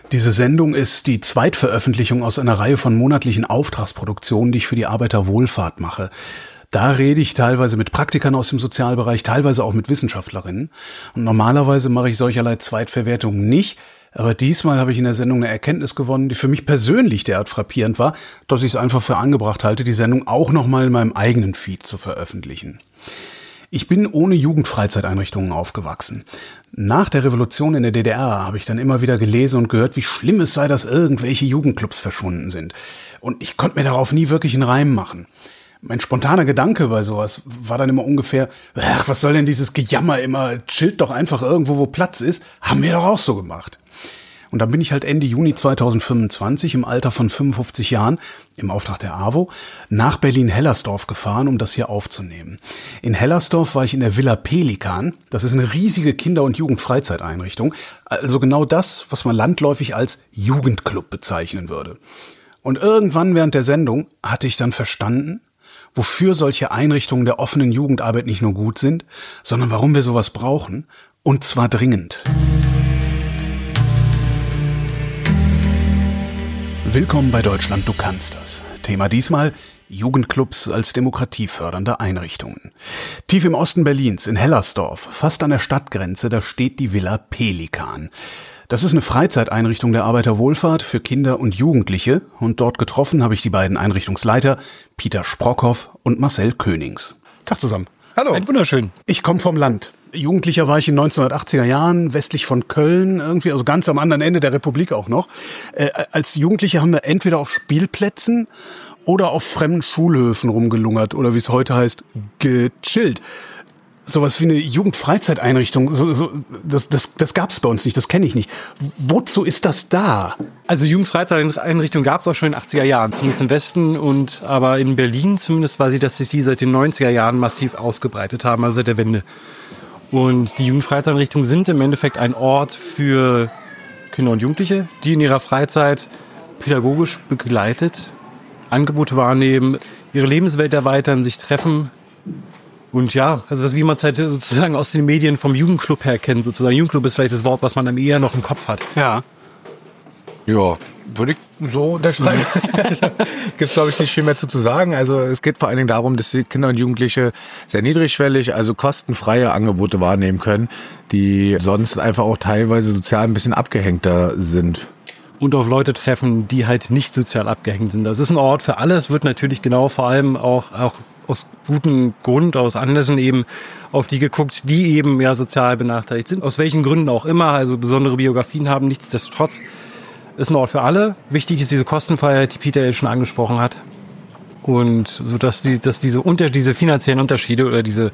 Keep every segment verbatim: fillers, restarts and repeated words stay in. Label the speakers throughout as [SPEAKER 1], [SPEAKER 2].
[SPEAKER 1] Diese Sendung ist die Zweitveröffentlichung aus einer Reihe von monatlichen Auftragsproduktionen, die ich für die Arbeiterwohlfahrt mache. Da rede ich teilweise mit Praktikern aus dem Sozialbereich, teilweise auch mit Wissenschaftlerinnen. Und normalerweise mache ich solcherlei Zweitverwertungen nicht. Aber diesmal habe ich in der Sendung eine Erkenntnis gewonnen, die für mich persönlich derart frappierend war, dass ich es einfach für angebracht halte, die Sendung auch nochmal in meinem eigenen Feed zu veröffentlichen. Ich bin ohne Jugendfreizeiteinrichtungen aufgewachsen. Nach der Revolution in der D D R habe ich dann immer wieder gelesen und gehört, wie schlimm es sei, dass irgendwelche Jugendclubs verschwunden sind. Und ich konnte mir darauf nie wirklich einen Reim machen. Mein spontaner Gedanke bei sowas war dann immer ungefähr, ach, was soll denn dieses Gejammer immer, chillt doch einfach irgendwo, wo Platz ist, haben wir doch auch so gemacht. Und dann bin ich halt Ende Juni zweitausendfünfundzwanzig im Alter von fünfundfünfzig Jahren im Auftrag der AWO nach Berlin-Hellersdorf gefahren, um das hier aufzunehmen. In Hellersdorf war ich in der Villa Pelikan. Das ist eine riesige Kinder- und Jugendfreizeiteinrichtung. Also genau das, was man landläufig als Jugendclub bezeichnen würde. Und irgendwann während der Sendung hatte ich dann verstanden, wofür solche Einrichtungen der offenen Jugendarbeit nicht nur gut sind, sondern warum wir sowas brauchen. Und zwar dringend. Willkommen bei Deutschland, du kannst das. Thema diesmal Jugendclubs als demokratiefördernde Einrichtungen. Tief im Osten Berlins, in Hellersdorf, fast an der Stadtgrenze, da steht die Villa Pelikan. Das ist eine Freizeiteinrichtung der Arbeiterwohlfahrt für Kinder und Jugendliche und dort getroffen habe ich die beiden Einrichtungsleiter Peter Sprockhoff und Marcel Königs. Tag zusammen.
[SPEAKER 2] Hallo. Ein wunderschön.
[SPEAKER 1] Ich komme vom Land. Jugendlicher war ich in neunzehnhundertachtziger Jahren, westlich von Köln, irgendwie, also ganz am anderen Ende der Republik auch noch. Äh, als Jugendliche haben wir entweder auf Spielplätzen oder auf fremden Schulhöfen rumgelungert oder wie es heute heißt, gechillt. Sowas wie eine Jugendfreizeiteinrichtung, so, so, das, das, das gab's bei uns nicht, das kenne ich nicht. Wozu ist das da?
[SPEAKER 2] Also Jugendfreizeiteinrichtungen gab es auch schon in den achtziger Jahren, zumindest im Westen, und aber in Berlin zumindest weiß ich, dass sich die seit den neunziger Jahren massiv ausgebreitet haben, also seit der Wende. Und die Jugendfreizeiteinrichtungen sind im Endeffekt ein Ort für Kinder und Jugendliche, die in ihrer Freizeit pädagogisch begleitet Angebote wahrnehmen, ihre Lebenswelt erweitern, sich treffen. Und ja, also wie man es halt sozusagen aus den Medien vom Jugendclub her kennt. Sozusagen Jugendclub ist vielleicht das Wort, was man dann eher noch im Kopf hat.
[SPEAKER 1] Ja.
[SPEAKER 3] Ja, würde ich so unterschreiben. Gibt es, glaube ich, nicht viel mehr zu, zu sagen. Also es geht vor allen Dingen darum, dass die Kinder und Jugendliche sehr niedrigschwellig, also kostenfreie Angebote wahrnehmen können, die sonst einfach auch teilweise sozial ein bisschen abgehängter sind.
[SPEAKER 2] Und auf Leute treffen, die halt nicht sozial abgehängt sind. Das ist ein Ort für alle. Es wird natürlich genau vor allem auch, auch aus gutem Grund, aus Anlässen eben auf die geguckt, die eben ja sozial benachteiligt sind. Aus welchen Gründen auch immer, also besondere Biografien haben. Nichtsdestotrotz ist ein Ort für alle. Wichtig ist diese Kostenfreiheit, die Peter ja schon angesprochen hat. Und so dass die, dass diese unter, diese finanziellen Unterschiede oder diese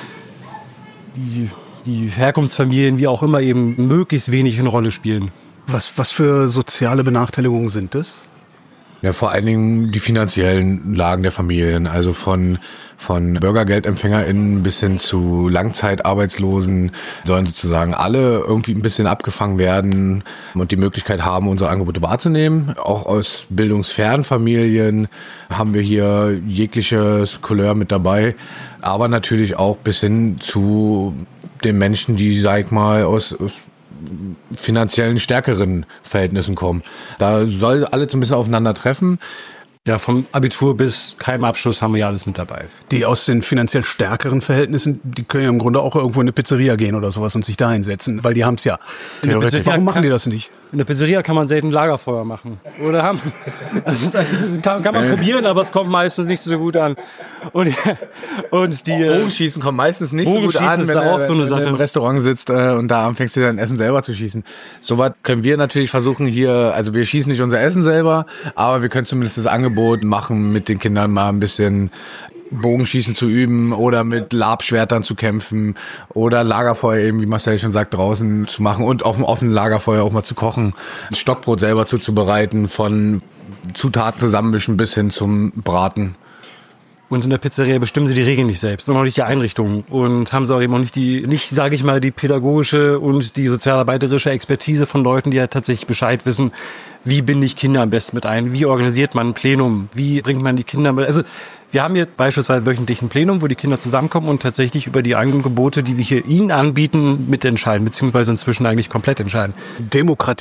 [SPEAKER 2] die, die Herkunftsfamilien, wie auch immer, eben möglichst wenig eine Rolle spielen.
[SPEAKER 1] Was, was für soziale Benachteiligungen sind das?
[SPEAKER 3] Ja, vor allen Dingen die finanziellen Lagen der Familien, also von von BürgergeldempfängerInnen bis hin zu Langzeitarbeitslosen sollen sozusagen alle irgendwie ein bisschen abgefangen werden und die Möglichkeit haben, unsere Angebote wahrzunehmen. Auch aus bildungsfernen Familien haben wir hier jegliches Couleur mit dabei, aber natürlich auch bis hin zu den Menschen, die, sag ich mal, aus, aus finanziellen stärkeren Verhältnissen kommen. Da soll alles so ein bisschen aufeinander treffen.
[SPEAKER 2] Ja, vom Abitur bis Keimabschluss haben wir ja alles mit dabei.
[SPEAKER 1] Die aus den finanziell stärkeren Verhältnissen, die können ja im Grunde auch irgendwo in eine Pizzeria gehen oder sowas und sich da hinsetzen, weil die haben's ja. Warum machen die das nicht?
[SPEAKER 2] In der Pizzeria kann man selten Lagerfeuer machen. Oder haben? Also das, also das kann, kann man äh. probieren, aber es kommt meistens nicht so gut an. Und, und die
[SPEAKER 3] Bogenschießen kommt meistens nicht so gut an, wenn,
[SPEAKER 2] auch
[SPEAKER 3] er,
[SPEAKER 2] so eine
[SPEAKER 3] wenn
[SPEAKER 2] Sache.
[SPEAKER 3] du im Restaurant sitzt äh, und da anfängst du dein Essen selber zu schießen. Soweit können wir natürlich versuchen hier, also wir schießen nicht unser Essen selber, aber wir können zumindest das Angebot machen, mit den Kindern mal ein bisschen Bogenschießen zu üben oder mit Labschwertern zu kämpfen oder Lagerfeuer eben, wie Marcel schon sagt, draußen zu machen und auf dem offenen Lagerfeuer auch mal zu kochen, Stockbrot selber zuzubereiten, von Zutaten zusammenmischen bis hin zum Braten.
[SPEAKER 2] Und in der Pizzeria bestimmen sie die Regeln nicht selbst und auch nicht die Einrichtung und haben sie auch eben auch nicht die, nicht, sage ich mal, die pädagogische und die sozialarbeiterische Expertise von Leuten, die halt tatsächlich Bescheid wissen, wie binde ich Kinder am besten mit ein, wie organisiert man ein Plenum, wie bringt man die Kinder mit, also wir haben hier beispielsweise wöchentlich ein Plenum, wo die Kinder zusammenkommen und tatsächlich über die Angebote, die wir hier ihnen anbieten, mitentscheiden, beziehungsweise inzwischen eigentlich komplett entscheiden.
[SPEAKER 1] Demokratie.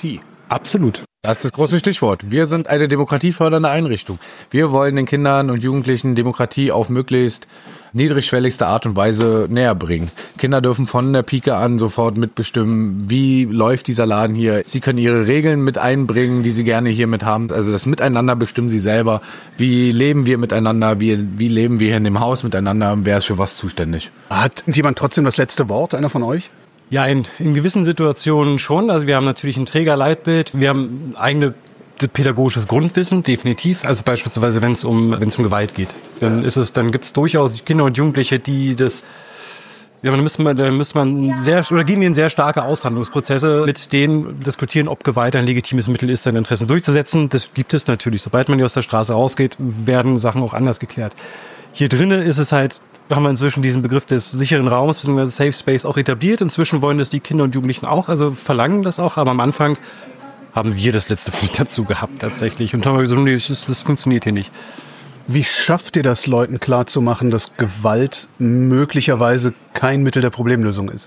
[SPEAKER 2] Absolut.
[SPEAKER 3] Das ist das große Stichwort. Wir sind eine demokratiefördernde Einrichtung. Wir wollen den Kindern und Jugendlichen Demokratie auf möglichst niedrigschwelligste Art und Weise näher bringen. Kinder dürfen von der Pike an sofort mitbestimmen, wie läuft dieser Laden hier. Sie können ihre Regeln mit einbringen, die sie gerne hier mit haben. Also das Miteinander bestimmen sie selber. Wie leben wir miteinander? Wie, wie leben wir hier in dem Haus miteinander? Wer ist für was zuständig?
[SPEAKER 1] Hat jemand trotzdem das letzte Wort, einer von euch?
[SPEAKER 2] Ja, in, in gewissen Situationen schon. Also wir haben natürlich ein Trägerleitbild. Wir haben eigene pädagogisches Grundwissen, definitiv. Also beispielsweise, wenn es um wenn es um Gewalt geht, dann ist es, dann gibt es durchaus Kinder und Jugendliche, die das, ja, dann müsste man, dann müsste man sehr oder gehen wir in sehr starke Aushandlungsprozesse, mit denen diskutieren, ob Gewalt ein legitimes Mittel ist, seine Interessen durchzusetzen. Das gibt es natürlich. Sobald man hier aus der Straße rausgeht, werden Sachen auch anders geklärt. Hier drinnen ist es halt, haben wir inzwischen diesen Begriff des sicheren Raums bzw. Safe Space auch etabliert. Inzwischen wollen das die Kinder und Jugendlichen auch, also verlangen das auch, aber am Anfang haben wir das letzte Wort dazu gehabt tatsächlich und haben gesagt, nee, das, das funktioniert hier nicht.
[SPEAKER 1] Wie schafft ihr das, Leuten klarzumachen, dass Gewalt möglicherweise kein Mittel der Problemlösung ist?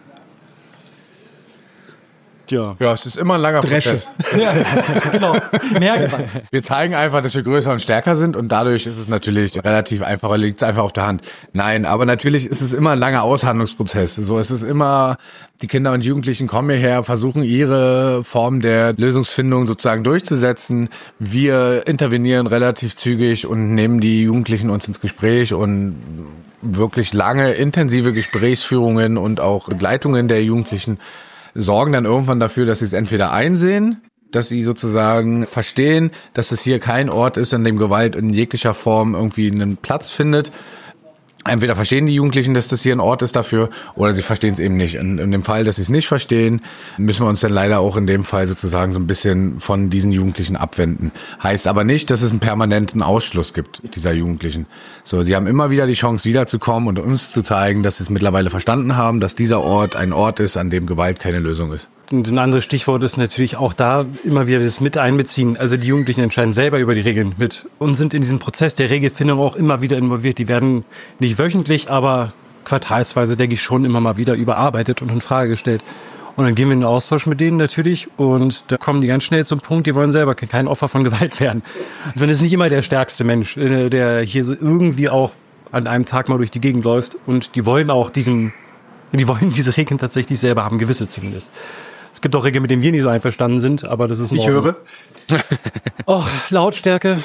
[SPEAKER 2] Ja.
[SPEAKER 3] Ja, es ist immer ein langer Prozess.
[SPEAKER 2] Ja, genau. Mehr Gewalt.
[SPEAKER 3] Wir zeigen einfach, dass wir größer und stärker sind und dadurch ist es natürlich relativ einfacher, liegt es einfach auf der Hand. Nein, aber natürlich ist es immer ein langer Aushandlungsprozess. So ist es immer, die Kinder und Jugendlichen kommen hierher, versuchen ihre Form der Lösungsfindung sozusagen durchzusetzen. Wir intervenieren relativ zügig und nehmen die Jugendlichen uns ins Gespräch und wirklich lange, intensive Gesprächsführungen und auch Begleitungen der Jugendlichen sorgen dann irgendwann dafür, dass sie es entweder einsehen, dass sie sozusagen verstehen, dass es hier kein Ort ist, an dem Gewalt in jeglicher Form irgendwie einen Platz findet. Entweder verstehen die Jugendlichen, dass das hier ein Ort ist dafür, oder sie verstehen es eben nicht. In, in dem Fall, dass sie es nicht verstehen, müssen wir uns dann leider auch in dem Fall sozusagen so ein bisschen von diesen Jugendlichen abwenden. Heißt aber nicht, dass es einen permanenten Ausschluss gibt dieser Jugendlichen. So, sie haben immer wieder die Chance, wiederzukommen und uns zu zeigen, dass sie es mittlerweile verstanden haben, dass dieser Ort ein Ort ist, an dem Gewalt keine Lösung ist.
[SPEAKER 2] Und ein anderes Stichwort ist natürlich auch da immer wieder das mit einbeziehen. Also die Jugendlichen entscheiden selber über die Regeln mit und sind in diesem Prozess der Regelfindung auch immer wieder involviert. Die werden nicht wöchentlich, aber quartalsweise, denke ich, schon immer mal wieder überarbeitet und in Frage gestellt. Und dann gehen wir in den Austausch mit denen natürlich und da kommen die ganz schnell zum Punkt, die wollen selber kein Opfer von Gewalt werden. Und wenn es nicht immer der stärkste Mensch, der hier so irgendwie auch an einem Tag mal durch die Gegend läuft und die wollen auch diesen, die wollen diese Regeln tatsächlich selber haben, gewisse zumindest. Es gibt auch Regeln, mit denen wir nicht so einverstanden sind, aber das ist in Ordnung.
[SPEAKER 1] Ich höre.
[SPEAKER 2] Oh, Lautstärke,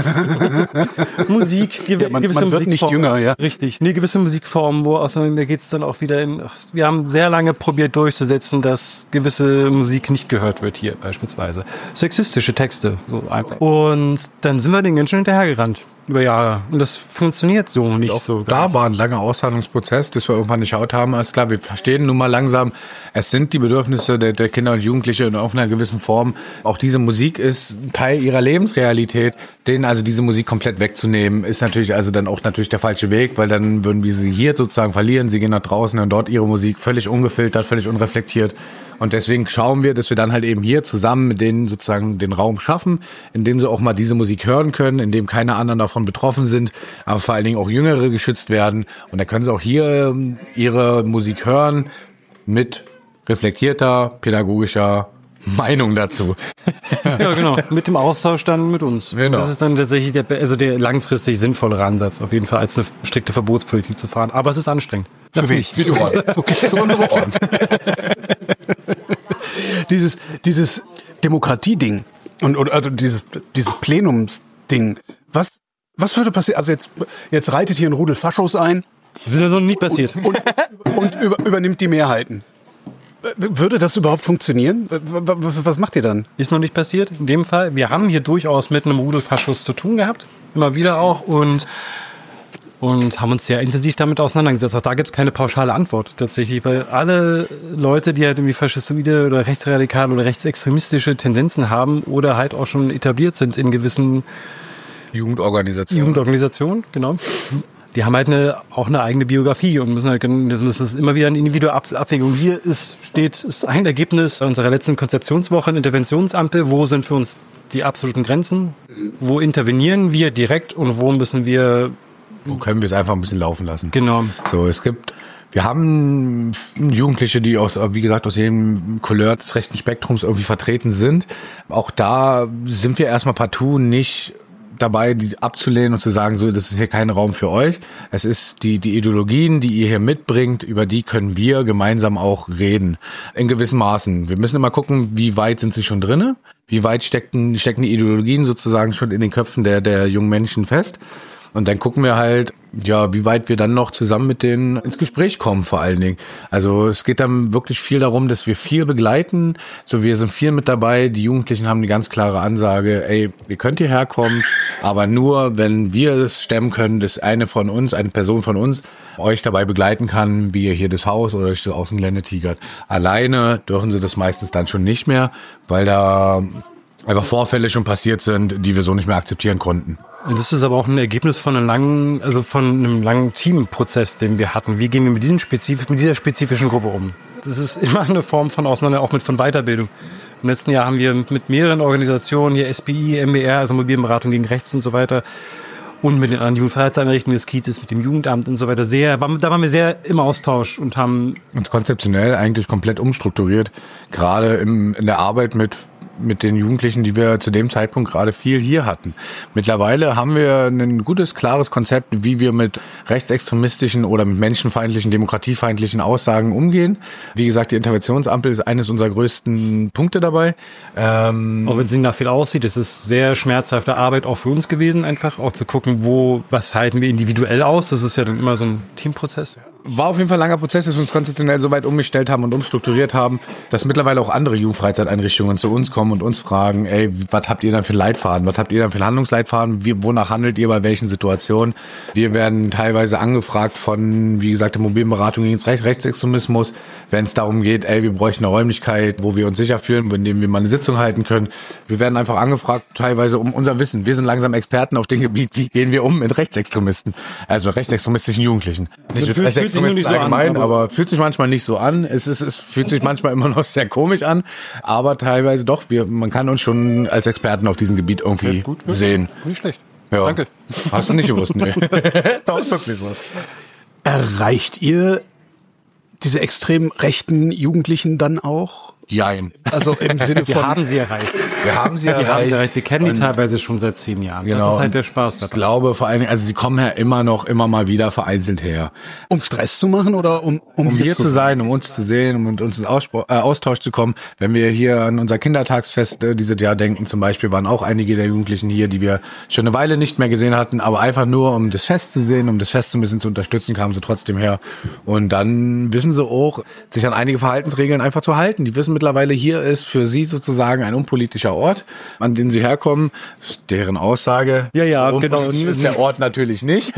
[SPEAKER 2] Musik, gew-
[SPEAKER 1] ja, man,
[SPEAKER 2] gewisse
[SPEAKER 1] man wird nicht jünger, ja.
[SPEAKER 2] Richtig, nee, gewisse Musikformen, wo aus, da geht's dann auch wieder in. Wir haben sehr lange probiert durchzusetzen, dass gewisse Musik nicht gehört wird hier beispielsweise. Sexistische Texte, so einfach. Und dann sind wir den ganz schön hinterhergerannt über Jahre. Und das funktioniert so nicht
[SPEAKER 3] auch
[SPEAKER 2] so.
[SPEAKER 3] Da war ein langer Aushandlungsprozess, das wir irgendwann geschaut haben. Alles klar, wir verstehen nun mal langsam, es sind die Bedürfnisse der, der Kinder und Jugendliche in auch einer gewissen Form. Auch diese Musik ist ein Teil ihrer Lebensrealität. Denen also diese Musik komplett wegzunehmen, ist natürlich also dann auch natürlich der falsche Weg, weil dann würden wir sie hier sozusagen verlieren. Sie gehen nach draußen und dort ihre Musik völlig ungefiltert, völlig unreflektiert. Und deswegen schauen wir, dass wir dann halt eben hier zusammen mit denen sozusagen den Raum schaffen, in dem sie auch mal diese Musik hören können, in dem keine anderen davon betroffen sind, aber vor allen Dingen auch Jüngere geschützt werden. Und dann können sie auch hier ihre Musik hören mit reflektierter, pädagogischer Meinung dazu.
[SPEAKER 2] Ja, genau. Mit dem Austausch dann mit uns.
[SPEAKER 3] Genau.
[SPEAKER 2] Das ist dann tatsächlich der, also der langfristig sinnvollere Ansatz, auf jeden Fall, als eine strikte Verbotspolitik zu fahren. Aber es ist anstrengend.
[SPEAKER 3] Für mich. Für die Ohren. Okay. Für unsere Ohren.
[SPEAKER 1] Dieses, dieses Demokratie-Ding und, oder also dieses, dieses Plenums-Ding. Was, was würde passieren? Also jetzt, jetzt reitet hier ein Rudel Faschos ein.
[SPEAKER 2] Das ist noch nie passiert.
[SPEAKER 1] Und, und, und über, übernimmt die Mehrheiten. Würde das überhaupt funktionieren? Was, was macht ihr dann?
[SPEAKER 2] Ist noch nicht passiert. In dem Fall, wir haben hier durchaus mit einem Rudelfaschos zu tun gehabt. Immer wieder auch. Und, und haben uns sehr intensiv damit auseinandergesetzt. Auch da gibt es keine pauschale Antwort tatsächlich. Weil alle Leute, die halt irgendwie faschistoide oder rechtsradikale oder rechtsextremistische Tendenzen haben oder halt auch schon etabliert sind in gewissen
[SPEAKER 3] Jugendorganisationen.
[SPEAKER 2] Jugendorganisationen, genau. Die haben halt eine, auch eine eigene Biografie und müssen halt, das ist immer wieder eine individuelle Abwägung. Hier ist, steht, ist ein Ergebnis unserer letzten Konzeptionswoche, Interventionsampel. Wo sind für uns die absoluten Grenzen? Wo intervenieren wir direkt und wo müssen wir...
[SPEAKER 3] Wo können wir es einfach ein bisschen laufen lassen?
[SPEAKER 2] Genau.
[SPEAKER 3] So, es gibt Wir haben Jugendliche, die aus, wie gesagt, aus jedem Couleur des rechten Spektrums irgendwie vertreten sind. Auch da sind wir erstmal partout nicht dabei, die abzulehnen und zu sagen, so, das ist hier kein Raum für euch. Es ist die, die Ideologien, die ihr hier mitbringt, über die können wir gemeinsam auch reden. In gewissen Maßen. Wir müssen immer gucken, wie weit sind sie schon drinne? Wie weit stecken, stecken die Ideologien sozusagen schon in den Köpfen der, der jungen Menschen fest? Und dann gucken wir halt, ja, wie weit wir dann noch zusammen mit denen ins Gespräch kommen, vor allen Dingen. Also es geht dann wirklich viel darum, dass wir viel begleiten. So, wir sind viel mit dabei. Die Jugendlichen haben eine ganz klare Ansage, ey, ihr könnt hierher kommen, aber nur, wenn wir es stemmen können, dass eine von uns, eine Person von uns, euch dabei begleiten kann, wie ihr hier das Haus oder das Außengelände tigert. Alleine dürfen sie das meistens dann schon nicht mehr, weil da einfach Vorfälle schon passiert sind, die wir so nicht mehr akzeptieren konnten.
[SPEAKER 2] Das ist aber auch ein Ergebnis von einem langen, also von einem langen Teamprozess, den wir hatten. Wie gehen wir mit, diesem spezif- mit dieser spezifischen Gruppe um? Das ist immer eine Form von Auseinander, auch mit von Weiterbildung. Im letzten Jahr haben wir mit mehreren Organisationen, hier S B I, M B R, also Mobilberatung gegen Rechts und so weiter, und mit den anderen Jugendfreiheitseinrichtungen des Kiezes, mit dem Jugendamt und so weiter, sehr, da waren wir sehr im Austausch und haben
[SPEAKER 3] uns konzeptionell eigentlich komplett umstrukturiert, gerade im, in der Arbeit mit mit den Jugendlichen, die wir zu dem Zeitpunkt gerade viel hier hatten. Mittlerweile haben wir ein gutes, klares Konzept, wie wir mit rechtsextremistischen oder mit menschenfeindlichen, demokratiefeindlichen Aussagen umgehen. Wie gesagt, die Interventionsampel ist eines unserer größten Punkte dabei.
[SPEAKER 2] Ähm auch wenn es nicht nach viel aussieht, es ist sehr schmerzhafte Arbeit auch für uns gewesen, einfach auch zu gucken, wo, was halten wir individuell aus. Das ist ja dann immer so ein Teamprozess.
[SPEAKER 3] War auf jeden Fall ein langer Prozess, dass wir uns konzeptionell so weit umgestellt haben und umstrukturiert haben, dass mittlerweile auch andere Jugendfreizeiteinrichtungen zu uns kommen und uns fragen, ey, was habt ihr dann für Leitfaden? Was habt ihr dann für einen Handlungsleitfaden? Wie, wonach handelt ihr bei welchen Situationen? Wir werden teilweise angefragt von, wie gesagt, der mobilen Beratung gegen Recht, Rechtsextremismus, wenn es darum geht, ey, wir bräuchten eine Räumlichkeit, wo wir uns sicher fühlen, in dem wir mal eine Sitzung halten können. Wir werden einfach angefragt, teilweise um unser Wissen. Wir sind langsam Experten auf dem Gebiet, wie gehen wir um mit Rechtsextremisten, also rechtsextremistischen Jugendlichen. Nicht mit Rechtsextremisten nicht so allgemein, an, aber, aber fühlt sich manchmal nicht so an. Es ist, es fühlt sich manchmal immer noch sehr komisch an, aber teilweise doch. Wir, man kann uns schon als Experten auf diesem Gebiet irgendwie ja, gut, sehen.
[SPEAKER 2] Nicht schlecht.
[SPEAKER 3] Ja.
[SPEAKER 2] Danke.
[SPEAKER 3] Hast du nicht gewusst, nee. Doch, wirklich so.
[SPEAKER 1] Erreicht ihr diese extrem rechten Jugendlichen dann auch?
[SPEAKER 3] Jein.
[SPEAKER 2] Also im Sinne von... Wir haben sie erreicht.
[SPEAKER 3] Wir haben sie
[SPEAKER 2] wir
[SPEAKER 3] erreicht.
[SPEAKER 2] Haben sie erreicht. Wir kennen die teilweise schon seit zehn Jahren.
[SPEAKER 3] Genau.
[SPEAKER 2] Das ist halt der Spaß dabei.
[SPEAKER 3] Ich glaube vor allen Dingen, also sie kommen ja immer noch, immer mal wieder vereinzelt her.
[SPEAKER 1] Um Stress zu machen oder um
[SPEAKER 3] um, um hier, hier zu sein, um uns zu sehen, um mit uns ins Ausspro- äh, Austausch zu kommen. Wenn wir hier an unser Kindertagsfest äh, dieses Jahr denken zum Beispiel, waren auch einige der Jugendlichen hier, die wir schon eine Weile nicht mehr gesehen hatten, aber einfach nur, um das Fest zu sehen, um das Fest ein bisschen zu unterstützen, kamen sie trotzdem her. Und dann wissen sie auch, sich an einige Verhaltensregeln einfach zu halten. Die wissen mittlerweile, hier ist für sie sozusagen ein unpolitischer Ort, an den sie herkommen. Das ist deren Aussage.
[SPEAKER 2] Ja, ja, genau.
[SPEAKER 3] Ist der Ort natürlich nicht.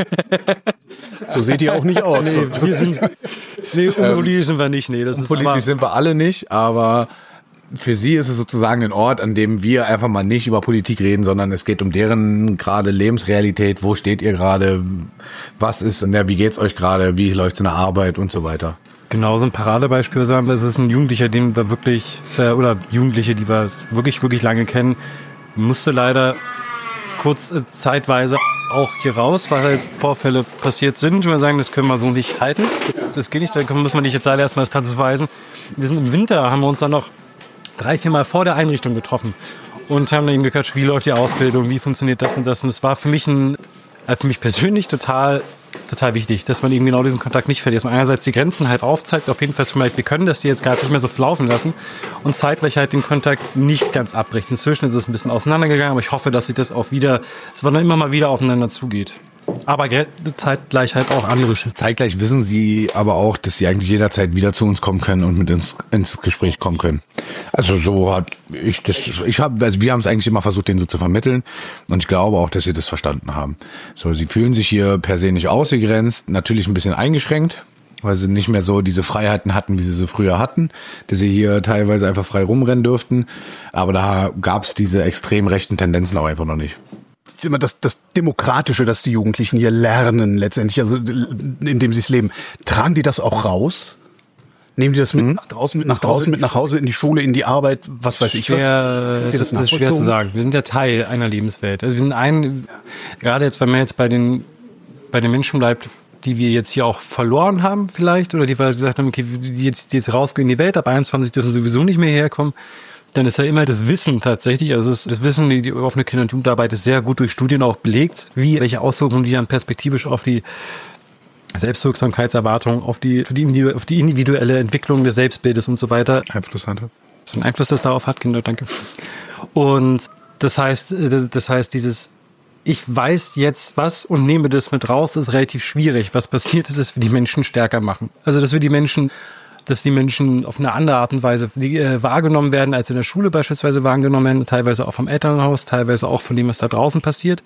[SPEAKER 1] So seht ihr auch nicht aus.
[SPEAKER 2] Nee, wir sind, nee unpolitisch sind wir nicht. Nee, das
[SPEAKER 3] unpolitisch ist sind wir alle nicht, aber für sie ist es sozusagen ein Ort, an dem wir einfach mal nicht über Politik reden, sondern es geht um deren gerade Lebensrealität. Wo steht ihr gerade? Was ist, ja, wie geht's euch gerade? Wie läuft's in der Arbeit und so weiter?
[SPEAKER 2] Genau, so ein Paradebeispiel sagen wir, es ist ein Jugendlicher, den wir wirklich, äh, oder Jugendliche, die wir wirklich, wirklich lange kennen, musste leider kurz äh, zeitweise auch hier raus, weil halt Vorfälle passiert sind. Wir sagen, das können wir so nicht halten. Das geht nicht, da müssen wir nicht jetzt alle erstmal das Platz weisen. Wir sind im Winter, haben wir uns dann noch drei, vier Mal vor der Einrichtung getroffen und haben dann eben gequatscht, wie läuft die Ausbildung, wie funktioniert das und das. Und es war für mich ein, für mich persönlich total total wichtig, dass man eben genau diesen Kontakt nicht verliert. Dass man einerseits die Grenzen halt aufzeigt, auf jeden Fall zum Beispiel, wir können das hier jetzt gerade nicht mehr so laufen lassen und zeitgleich halt den Kontakt nicht ganz abbrechen. Inzwischen ist es ein bisschen auseinandergegangen, aber ich hoffe, dass sich das auch wieder, dass man dann immer mal wieder aufeinander zugeht. Aber zeitgleich halt auch andere Schritte.
[SPEAKER 3] Zeitgleich wissen sie aber auch, dass sie eigentlich jederzeit wieder zu uns kommen können und mit uns ins Gespräch kommen können. Also so hat ich das, ich habe, also wir haben es eigentlich immer versucht, denen so zu vermitteln und ich glaube auch, dass sie das verstanden haben. So, sie fühlen sich hier per se nicht ausgegrenzt, natürlich ein bisschen eingeschränkt, weil sie nicht mehr so diese Freiheiten hatten, wie sie sie früher hatten, dass sie hier teilweise einfach frei rumrennen dürften. Aber da gab es diese extrem rechten Tendenzen auch einfach noch nicht.
[SPEAKER 1] Das ist immer das, das Demokratische, das die Jugendlichen hier lernen letztendlich, also indem sie es leben. Tragen die das auch raus? Nehmen die das mit mhm. nach draußen, mit nach draußen, mit nach Hause, in die Schule, in die Arbeit, was weiß ich was?
[SPEAKER 2] Schwer, das, das ist schwer zu sagen. Wir sind ja Teil einer Lebenswelt. Also wir sind ein, gerade jetzt, wenn man jetzt bei den, bei den Menschen bleibt, die wir jetzt hier auch verloren haben vielleicht, oder die wir gesagt haben, okay, die jetzt, die jetzt rausgehen in die Welt, ab einundzwanzig dürfen sowieso nicht mehr herkommen, dann ist ja immer das Wissen tatsächlich, also das, das Wissen, die, die offene Kinder- und Jugendarbeit ist sehr gut durch Studien auch belegt, wie, welche Auswirkungen die dann perspektivisch auf die Selbstwirksamkeitserwartung, auf die, auf die, auf die individuelle Entwicklung des Selbstbildes und so weiter
[SPEAKER 3] Einfluss hatte.
[SPEAKER 2] So einen Einfluss, das darauf hat, Kinder, danke. Und das heißt, das heißt, dieses ich weiß jetzt was und nehme das mit raus, ist relativ schwierig. Was passiert ist, dass wir die Menschen stärker machen. Also, dass wir die Menschen, dass die Menschen auf eine andere Art und Weise die, äh, wahrgenommen werden, als in der Schule beispielsweise wahrgenommen werden, teilweise auch vom Elternhaus, teilweise auch von dem, was da draußen passiert.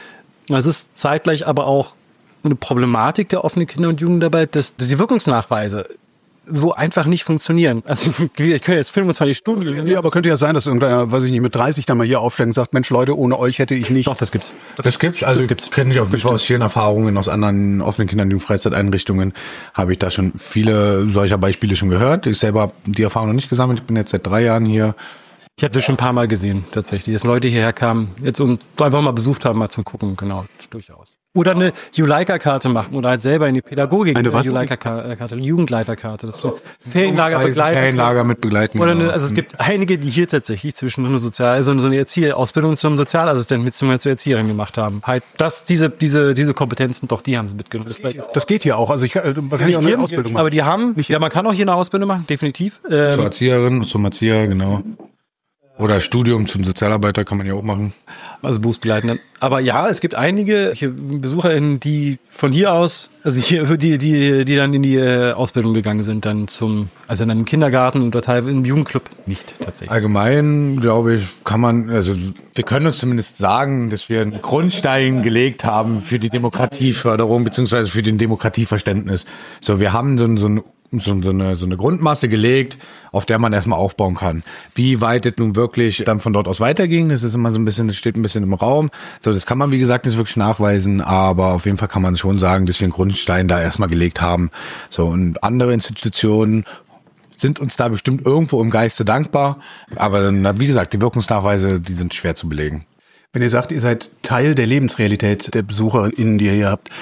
[SPEAKER 2] Es ist zeitgleich aber auch eine Problematik der offenen Kinder- und Jugendarbeit, dass, dass die Wirkungsnachweise so einfach nicht funktionieren. Also ich könnte jetzt fünfundzwanzig Stunden...
[SPEAKER 1] Ja, aber könnte ja sein, dass irgendeiner, weiß ich nicht, mit dreißig dann mal hier aufsteigt und sagt, Mensch Leute, ohne euch hätte ich nicht...
[SPEAKER 2] Doch, das gibt's.
[SPEAKER 3] Das, das gibt's. Also
[SPEAKER 2] das gibt's.
[SPEAKER 3] Kenne ich auch wirklich aus vielen Erfahrungen aus anderen offenen Kinder- und Jugendfreizeiteinrichtungen. Habe ich da schon viele solcher Beispiele schon gehört. Ich selber habe die Erfahrung noch nicht gesammelt. Ich bin jetzt seit drei Jahren hier.
[SPEAKER 2] Ich habe das schon ein paar Mal gesehen, tatsächlich. Dass Leute hierher kamen jetzt und einfach mal besucht haben, mal zum Gucken, genau, durchaus. Oder eine Juleika-Karte machen oder halt selber in die Pädagogik.
[SPEAKER 1] Eine was?
[SPEAKER 2] Juleika-Karte, Jugendleiterkarte. Das ist so Ferienlager begleiten.
[SPEAKER 3] Ferienlager mit begleiten.
[SPEAKER 2] Oder eine,
[SPEAKER 3] genau.
[SPEAKER 2] also es gibt einige, die hier tatsächlich zwischen so eine Sozial, also so eine Erzieherausbildung zum Sozialassistenten mit zur Erzieherin gemacht haben. Halt, das, diese, diese, diese Kompetenzen, doch, die haben sie mitgenommen. Das,
[SPEAKER 1] Das geht hier auch. Also ich kann, man kann
[SPEAKER 2] nicht
[SPEAKER 1] ja auch eine
[SPEAKER 2] hier,
[SPEAKER 1] Ausbildung machen.
[SPEAKER 2] aber die haben, ja, man kann auch hier eine Ausbildung machen, definitiv. Ähm,
[SPEAKER 3] Zur Erzieherin, zum Erzieher, genau. Oder Studium zum Sozialarbeiter kann man ja auch machen.
[SPEAKER 2] Also Berufsbegleitenden. Aber ja, es gibt einige hier BesucherInnen, die von hier aus, also hier, die, die, die dann in die äh, Ausbildung gegangen sind, dann zum, also in einem Kindergarten oder teilweise im Jugendclub nicht tatsächlich.
[SPEAKER 3] Allgemein, glaube ich, kann man, also wir können uns zumindest sagen, dass wir einen Grundstein gelegt haben für die Demokratieförderung beziehungsweise für den Demokratieverständnis. So, wir haben so, so ein So, so, eine, so eine Grundmasse gelegt, auf der man erstmal aufbauen kann. Wie weit es nun wirklich dann von dort aus weiterging, das ist immer so ein bisschen, das steht ein bisschen im Raum. So, das kann man, wie gesagt, nicht wirklich nachweisen, aber auf jeden Fall kann man schon sagen, dass wir einen Grundstein da erstmal gelegt haben. So, und andere Institutionen sind uns da bestimmt irgendwo im Geiste dankbar, aber dann, wie gesagt, die Wirkungsnachweise, die sind schwer zu belegen.
[SPEAKER 1] Wenn ihr sagt, ihr seid Teil der Lebensrealität der BesucherInnen, die ihr hier habt,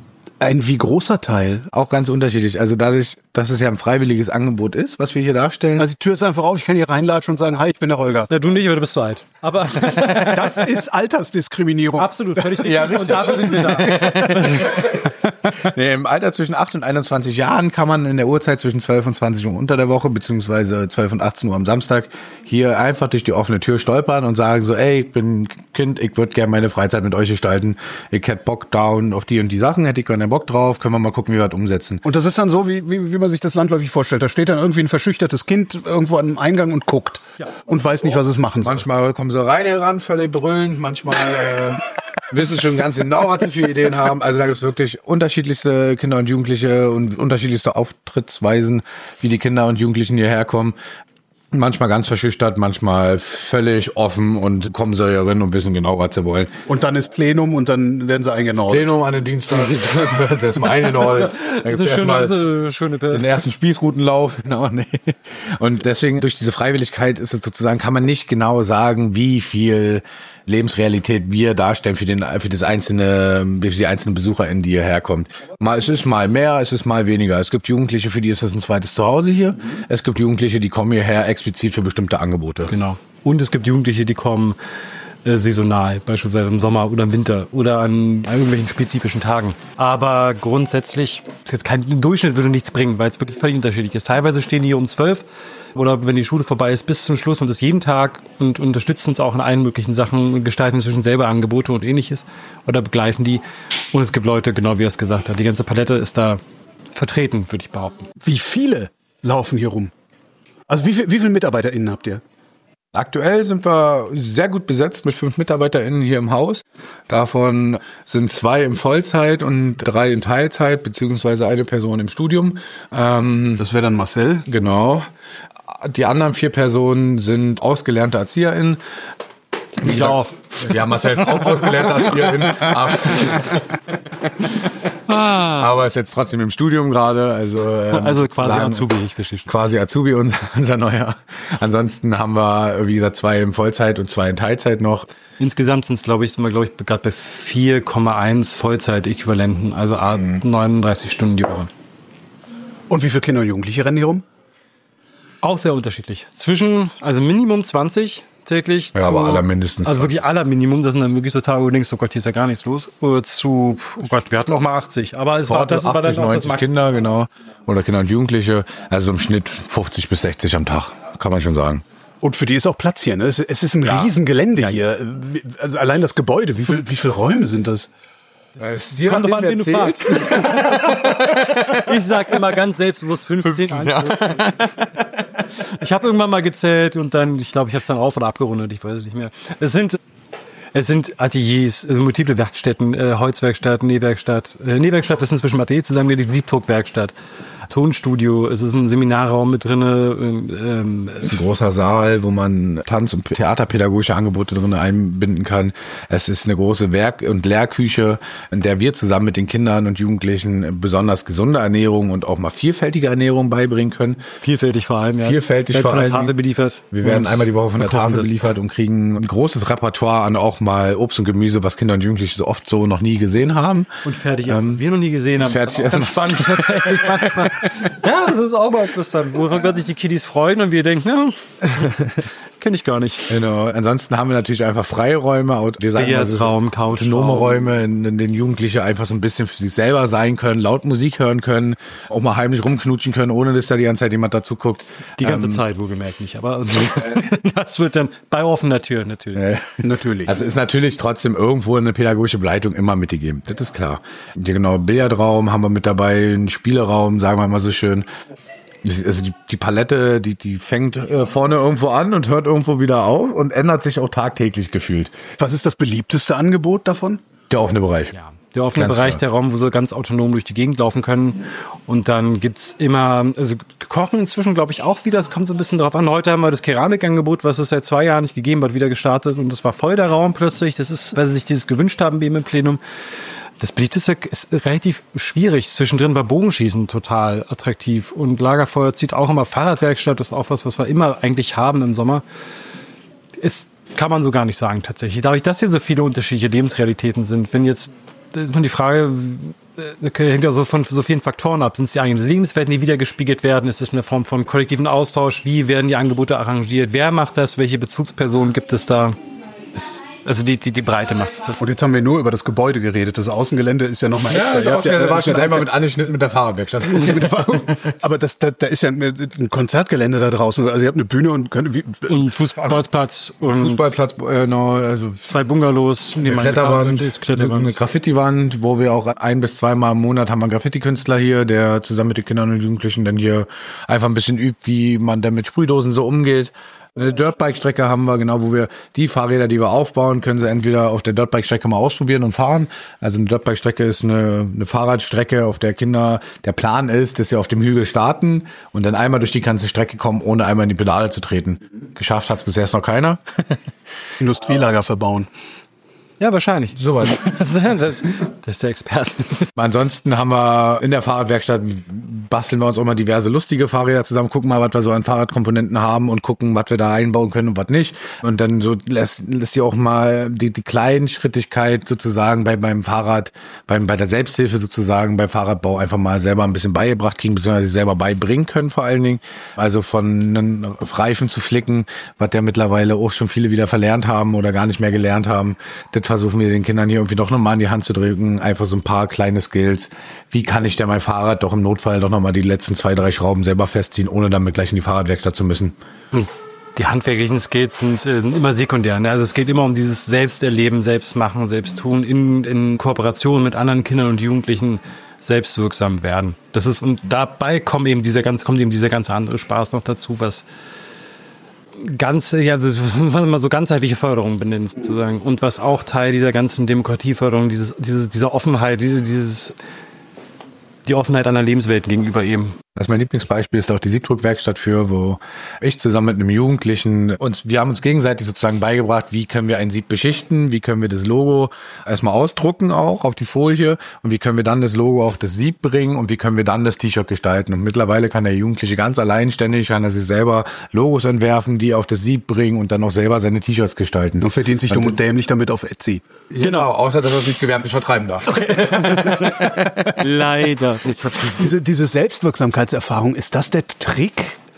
[SPEAKER 1] ein wie großer Teil?
[SPEAKER 3] Auch ganz unterschiedlich. Also dadurch, dass es ja ein freiwilliges Angebot ist, was wir hier darstellen.
[SPEAKER 1] Also die Tür ist einfach auf, ich kann hier reinlatschen und sagen, hi, ich bin der Holger.
[SPEAKER 2] Ja, du nicht, aber du bist zu alt. Aber
[SPEAKER 1] das ist Altersdiskriminierung.
[SPEAKER 2] Absolut, völlig richtig.
[SPEAKER 3] Ja, richtig.
[SPEAKER 2] Und dafür sind wir da.
[SPEAKER 3] Nee, im Alter zwischen acht und einundzwanzig Jahren kann man in der Uhrzeit zwischen zwölf und zwanzig Uhr unter der Woche, beziehungsweise zwölf und achtzehn Uhr am Samstag, hier einfach durch die offene Tür stolpern und sagen so, ey, ich bin Kind, ich würde gerne meine Freizeit mit euch gestalten. Ich hätte Bock down auf die und die Sachen, hätte ich gerne Bock drauf, können wir mal gucken, wie wir das umsetzen.
[SPEAKER 1] Und das ist dann so, wie, wie, wie man sich das landläufig vorstellt. Da steht dann irgendwie ein verschüchtertes Kind irgendwo an einem Eingang und guckt ja. und weiß nicht, was es machen soll.
[SPEAKER 3] Manchmal kommen sie rein heran, völlig brüllend, manchmal äh, wissen schon ganz genau, was sie für Ideen haben. Also da gibt es wirklich unterschiedlichste Kinder und Jugendliche und unterschiedlichste Auftrittsweisen, wie die Kinder und Jugendlichen hierher kommen. Manchmal ganz verschüchtert, manchmal völlig offen und kommen sie hier rein und wissen genau, was sie wollen.
[SPEAKER 1] Und dann ist Plenum und dann werden sie eingenordet.
[SPEAKER 3] Plenum an den Dienstag, wird erstmal eingenordet.
[SPEAKER 2] Das ist schön, das ist schöne
[SPEAKER 3] den ersten Spießrutenlauf, genau, nee. Und deswegen, durch diese Freiwilligkeit ist es sozusagen, kann man nicht genau sagen, wie viel Lebensrealität wir darstellen für den, für das einzelne, für die einzelnen BesucherInnen, die hierher kommen. Mal, es ist mal mehr, es ist mal weniger. Es gibt Jugendliche, für die ist das ein zweites Zuhause hier. Es gibt Jugendliche, die kommen hierher explizit für bestimmte Angebote.
[SPEAKER 2] Genau. Und es gibt Jugendliche, die kommen äh, saisonal, beispielsweise im Sommer oder im Winter oder an irgendwelchen spezifischen Tagen. Aber grundsätzlich ist jetzt kein Durchschnitt, würde nichts bringen, weil es wirklich völlig unterschiedlich ist. Teilweise stehen die hier um zwölf oder wenn die Schule vorbei ist, bis zum Schluss und das jeden Tag und unterstützen uns auch in allen möglichen Sachen, gestalten inzwischen selber Angebote und ähnliches oder begleiten die. Und es gibt Leute, genau wie er es gesagt hat, die ganze Palette ist da vertreten, würde ich behaupten.
[SPEAKER 1] Wie viele laufen hier rum? Also wie, viel, wie viele MitarbeiterInnen habt ihr?
[SPEAKER 3] Aktuell sind wir sehr gut besetzt mit fünf MitarbeiterInnen hier im Haus. Davon sind zwei in Vollzeit und drei in Teilzeit, beziehungsweise eine Person im Studium. Ähm,
[SPEAKER 1] das wäre dann Marcel.
[SPEAKER 3] Genau. Die anderen vier Personen sind ausgelernte ErzieherInnen.
[SPEAKER 2] Ich gesagt, auch.
[SPEAKER 3] Ja, Marcel ist auch ausgelernte ErzieherInnen.
[SPEAKER 2] Ah.
[SPEAKER 3] Aber ist jetzt trotzdem im Studium gerade. Also, ähm,
[SPEAKER 2] also quasi Azubi, ich verstehe schon.
[SPEAKER 3] Quasi Azubi, unser, unser neuer. Ansonsten haben wir, wie gesagt, zwei in Vollzeit und zwei in Teilzeit noch.
[SPEAKER 2] Insgesamt sind es, glaube ich, sind wir, glaube ich, gerade bei vier Komma eins Vollzeit-Äquivalenten, also mhm. neununddreißig Stunden die Woche.
[SPEAKER 1] Und wie viele Kinder und Jugendliche rennen hier rum?
[SPEAKER 2] Auch sehr unterschiedlich. Zwischen, also Minimum zwanzig täglich.
[SPEAKER 3] Ja,
[SPEAKER 2] zu,
[SPEAKER 3] aber aller mindestens.
[SPEAKER 2] Also wirklich aller Minimum, das sind dann wirklich so Tage, wo du denkst, oh Gott, hier ist ja gar nichts los. Zu, oh Gott, wir hatten auch mal achtzig. Aber es war, das
[SPEAKER 3] achtzig,
[SPEAKER 2] war dann auch
[SPEAKER 3] neunzig
[SPEAKER 2] das
[SPEAKER 3] Kinder, genau. Oder Kinder und Jugendliche. Also im Schnitt fünfzig bis sechzig am Tag, kann man schon sagen.
[SPEAKER 1] Und für die ist auch Platz hier, ne? Es ist ein ja. Riesengelände ja. hier. Also allein das Gebäude, wie viel, wie viele Räume sind das?
[SPEAKER 2] Das das kommt drauf an, wen du fragst. Ich sag immer ganz selbstbewusst fünfzehn. fünfzehn ja. Ich habe irgendwann mal gezählt und dann, ich glaube, ich habe es dann auf oder abgerundet, ich weiß es nicht mehr. Es sind Es sind Ateliers, also multiple Werkstätten, äh, Holzwerkstatt, Nähwerkstatt. Äh, Nähwerkstatt ist inzwischen mit Atelier zusammengelegt, Siebdruckwerkstatt, Tonstudio, es ist ein Seminarraum mit drinne. Ähm,
[SPEAKER 3] es ist ein großer Saal, wo man Tanz- und theaterpädagogische Angebote drin einbinden kann. Es ist eine große Werk- und Lehrküche, in der wir zusammen mit den Kindern und Jugendlichen besonders gesunde Ernährung und auch mal vielfältige Ernährung beibringen können.
[SPEAKER 2] Vielfältig vor allem, ja.
[SPEAKER 3] Vielfältig vor allem.
[SPEAKER 2] Von der Tafel beliefert.
[SPEAKER 3] Wir werden einmal die Woche von der Tafel beliefert und kriegen ein großes Repertoire an auch mal Obst und Gemüse, was Kinder und Jugendliche so oft so noch nie gesehen haben.
[SPEAKER 2] Und fertig essen, ähm, was wir noch nie gesehen haben.
[SPEAKER 3] Fertig essen.
[SPEAKER 2] Spannend tatsächlich manchmal. Ja, das ist auch mal interessant, woran sich die Kiddies freuen und wir denken, ja, kenne ich gar nicht.
[SPEAKER 3] Genau. Ansonsten haben wir natürlich einfach Freiräume, wir sagen
[SPEAKER 2] also Traum, Couch,
[SPEAKER 3] autonome Räume, in, in denen Jugendliche einfach so ein bisschen für sich selber sein können, laut Musik hören können, auch mal heimlich rumknutschen können, ohne dass da die ganze Zeit jemand dazu guckt.
[SPEAKER 2] Die ganze ähm, Zeit, wohlgemerkt nicht, aber also, das wird dann bei offener Tür natürlich.
[SPEAKER 3] Äh, natürlich. Also ist natürlich trotzdem irgendwo eine pädagogische Begleitung immer mitgegeben, das ist klar. Die genau Billardraum haben wir mit dabei, einen Spieleraum, sagen wir mal so schön. Also die, die Palette, die, die fängt äh, vorne irgendwo an und hört irgendwo wieder auf und ändert sich auch tagtäglich gefühlt.
[SPEAKER 1] Was ist das beliebteste Angebot davon?
[SPEAKER 3] Der offene Bereich.
[SPEAKER 2] Ja, der offene
[SPEAKER 3] ganz
[SPEAKER 2] Bereich,
[SPEAKER 3] klar.
[SPEAKER 2] Der Raum, wo sie ganz autonom durch die Gegend laufen können. Und dann gibt's immer, also Kochen inzwischen glaube ich auch wieder, es kommt so ein bisschen drauf an. Heute haben wir das Keramikangebot, was es seit zwei Jahren nicht gegeben hat, wieder gestartet und das war voll der Raum plötzlich. Das ist, weil sie sich dieses gewünscht haben, eben im Plenum. Das beliebteste ist relativ schwierig. Zwischendrin war Bogenschießen total attraktiv und Lagerfeuer zieht auch immer. Fahrradwerkstatt ist auch was, was wir immer eigentlich haben im Sommer. Ist, kann man so gar nicht sagen tatsächlich. Dadurch, dass hier so viele unterschiedliche Lebensrealitäten sind, wenn jetzt, das ist man die Frage, hängt ja so von so vielen Faktoren ab. Sind es die eigenen Lebenswelten, die wieder gespiegelt werden? Ist es eine Form von kollektiven Austausch? Wie werden die Angebote arrangiert? Wer macht das? Welche Bezugspersonen gibt es da? Ist Also die, die, die Breite macht's.
[SPEAKER 1] Und jetzt haben wir nur über das Gebäude geredet. Das Außengelände ist ja nochmal extra.
[SPEAKER 3] Ja, ja, da war schon einmal mit angeschnitten mit der Fahrradwerkstatt.
[SPEAKER 1] Aber das, da, da ist ja ein Konzertgelände da draußen. Also ihr habt eine Bühne und könnt wie
[SPEAKER 2] und Fußballplatz und
[SPEAKER 3] Fußballplatz, genau, also
[SPEAKER 2] zwei Bungalows,
[SPEAKER 3] eine Kletterwand, Kletterwand, eine Graffitiwand, wo wir auch ein bis zweimal im Monat haben wir einen Graffiti-Künstler hier, der zusammen mit den Kindern und Jugendlichen dann hier einfach ein bisschen übt, wie man dann mit Sprühdosen so umgeht. Eine Dirtbike-Strecke haben wir, genau, wo wir die Fahrräder, die wir aufbauen, können sie entweder auf der Dirtbike-Strecke mal ausprobieren und fahren. Also eine Dirtbike-Strecke ist eine, eine Fahrradstrecke, auf der Kinder, der Plan ist, dass sie auf dem Hügel starten und dann einmal durch die ganze Strecke kommen, ohne einmal in die Pedale zu treten. Geschafft hat es bisher noch keiner.
[SPEAKER 1] Industrielager verbauen.
[SPEAKER 2] Ja, wahrscheinlich.
[SPEAKER 3] Sowas.
[SPEAKER 2] Das ist der Experte.
[SPEAKER 3] Ansonsten haben wir in der Fahrradwerkstatt, basteln wir uns auch mal diverse lustige Fahrräder zusammen, gucken mal, was wir so an Fahrradkomponenten haben und gucken, was wir da einbauen können und was nicht. Und dann so lässt, lässt sie auch mal die, die Kleinschrittigkeit sozusagen bei, beim Fahrrad, beim, bei der Selbsthilfe sozusagen, beim Fahrradbau einfach mal selber ein bisschen beigebracht kriegen, beziehungsweise selber beibringen können vor allen Dingen. Also von einem Reifen zu flicken, was ja mittlerweile auch schon viele wieder verlernt haben oder gar nicht mehr gelernt haben. Das versuchen wir den Kindern hier irgendwie doch nochmal in die Hand zu drücken. Einfach so ein paar kleine Skills. Wie kann ich denn mein Fahrrad doch im Notfall doch nochmal die letzten zwei, drei Schrauben selber festziehen, ohne damit gleich in die Fahrradwerkstatt zu müssen?
[SPEAKER 2] Die handwerklichen Skills sind, sind immer sekundär. Ne? Also es geht immer um dieses Selbsterleben, Selbstmachen, Selbsttun, in, in Kooperation mit anderen Kindern und Jugendlichen selbstwirksam werden. Das ist, und dabei kommt eben dieser ganz, kommt eben dieser ganze andere Spaß noch dazu, was ganz, ja, also, was man mal so ganzheitliche Förderung benennt, sozusagen. Und was auch Teil dieser ganzen Demokratieförderung, dieses, diese, dieser Offenheit, dieses, die Offenheit anderen Lebenswelten gegenüber eben.
[SPEAKER 3] Das ist mein Lieblingsbeispiel, ist auch die Siebdruckwerkstatt für, wo ich zusammen mit einem Jugendlichen uns, wir haben uns gegenseitig sozusagen beigebracht, wie können wir ein Sieb beschichten, wie können wir das Logo erstmal ausdrucken auch auf die Folie und wie können wir dann das Logo auf das Sieb bringen und wie können wir dann das T-Shirt gestalten. Und mittlerweile kann der Jugendliche ganz alleinständig, kann er sich selber Logos entwerfen, die auf das Sieb bringen und dann auch selber seine T-Shirts gestalten.
[SPEAKER 1] Und verdient sich dumm und dämlich damit auf Etsy.
[SPEAKER 3] Genau, außer dass er es nicht gewerblich vertreiben darf. Okay.
[SPEAKER 2] Leider.
[SPEAKER 1] Diese, diese Selbstwirksamkeitserfahrung, ist das der Trick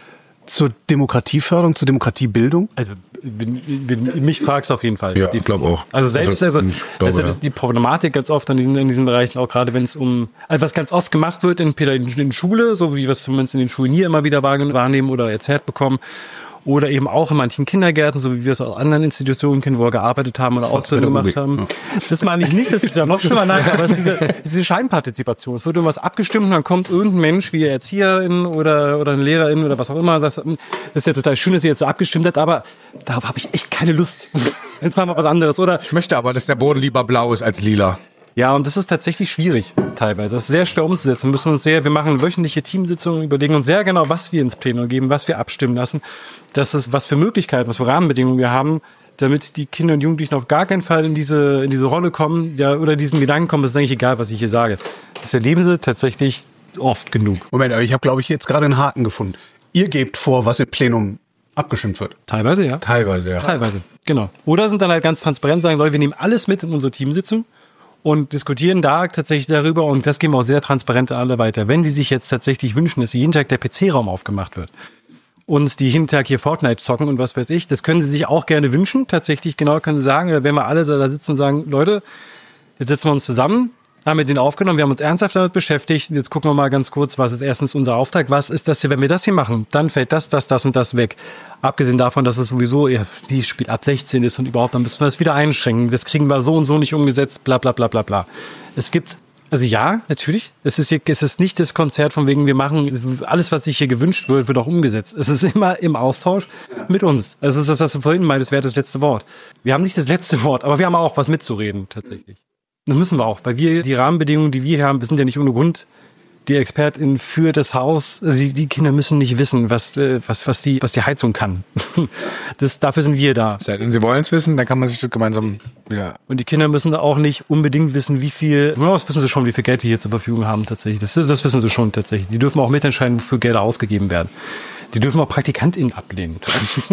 [SPEAKER 1] zur Demokratieförderung, zur Demokratiebildung?
[SPEAKER 2] Also, wenn, wenn mich fragst, auf jeden Fall.
[SPEAKER 3] Ja, ich glaube auch.
[SPEAKER 2] Also selbst, also,
[SPEAKER 3] also glaube,
[SPEAKER 2] also das ist die Problematik ganz oft an diesen, in diesen Bereichen, auch gerade wenn es um, also was ganz oft gemacht wird in, in, in Schule, so wie wir es zumindest in den Schulen hier immer wieder wahrnehmen oder erzählt bekommen, oder eben auch in manchen Kindergärten, so wie wir es aus anderen Institutionen kennen, wo wir gearbeitet haben oder Ausbildung gemacht haben. Ja. Das meine ich nicht, das ist ja noch schlimmer, nein, aber es ist diese, diese Scheinpartizipation. Es wird irgendwas abgestimmt und dann kommt irgendein Mensch, wie eine Erzieherin oder, oder eine Lehrerin oder was auch immer, das, das ist ja total schön, dass sie jetzt so abgestimmt hat, aber darauf habe ich echt keine Lust. Jetzt machen wir was anderes, oder?
[SPEAKER 3] Ich möchte aber, dass der Boden lieber blau ist als lila.
[SPEAKER 2] Ja, und das ist tatsächlich schwierig teilweise. Das ist sehr schwer umzusetzen. Wir müssen uns sehr, wir machen wöchentliche Teamsitzungen, überlegen uns sehr genau, was wir ins Plenum geben, was wir abstimmen lassen. Das ist, was für Möglichkeiten, was für Rahmenbedingungen wir haben, damit die Kinder und Jugendlichen auf gar keinen Fall in diese, in diese Rolle kommen, ja, oder diesen Gedanken kommen, das ist eigentlich egal, was ich hier sage. Das erleben sie tatsächlich oft genug.
[SPEAKER 1] Moment, aber ich habe, glaube ich, jetzt gerade einen Haken gefunden. Ihr gebt vor, was im Plenum abgestimmt wird.
[SPEAKER 2] Teilweise, ja.
[SPEAKER 3] Teilweise, ja.
[SPEAKER 2] Teilweise, genau. Oder sind dann halt ganz transparent, sagen, Leute, wir nehmen alles mit in unsere Teamsitzung und diskutieren da tatsächlich darüber und das geben wir auch sehr transparent an alle weiter. Wenn die sich jetzt tatsächlich wünschen, dass jeden Tag der P C-Raum aufgemacht wird und die jeden Tag hier Fortnite zocken und was weiß ich, das können sie sich auch gerne wünschen. Tatsächlich, genau, können sie sagen, wenn wir alle da sitzen und sagen, Leute, jetzt setzen wir uns zusammen, haben wir den aufgenommen, wir haben uns ernsthaft damit beschäftigt. Jetzt gucken wir mal ganz kurz, was ist erstens unser Auftrag, was ist das hier, wenn wir das hier machen, dann fällt das, das, das und das weg. Abgesehen davon, dass es sowieso, ja, die Spiel ab sechzehn ist und überhaupt, dann müssen wir das wieder einschränken. Das kriegen wir so und so nicht umgesetzt, bla bla bla bla bla. Es gibt, also ja, natürlich, es ist, hier, es ist nicht das Konzert von wegen, wir machen, alles, was sich hier gewünscht wird, wird auch umgesetzt. Es ist immer im Austausch mit uns. Es ist das, was du vorhin meintest, wäre das letzte Wort. Wir haben nicht das letzte Wort, aber wir haben auch was mitzureden, tatsächlich. Das müssen wir auch, weil wir die Rahmenbedingungen, die wir hier haben, wir sind ja nicht ohne Grund die ExpertInnen für das Haus. Also die, die Kinder müssen nicht wissen, was, was, was, die, was die Heizung kann. Das, dafür sind wir da.
[SPEAKER 3] Wenn sie wollen es wissen, dann kann man sich das gemeinsam wieder...
[SPEAKER 2] Und die Kinder müssen auch nicht unbedingt wissen, wie viel, ja, das wissen sie schon, wie viel Geld wir hier zur Verfügung haben tatsächlich. Das, das wissen sie schon tatsächlich. Die dürfen auch mitentscheiden, wofür Gelder ausgegeben werden. Die dürfen auch PraktikantInnen ablehnen.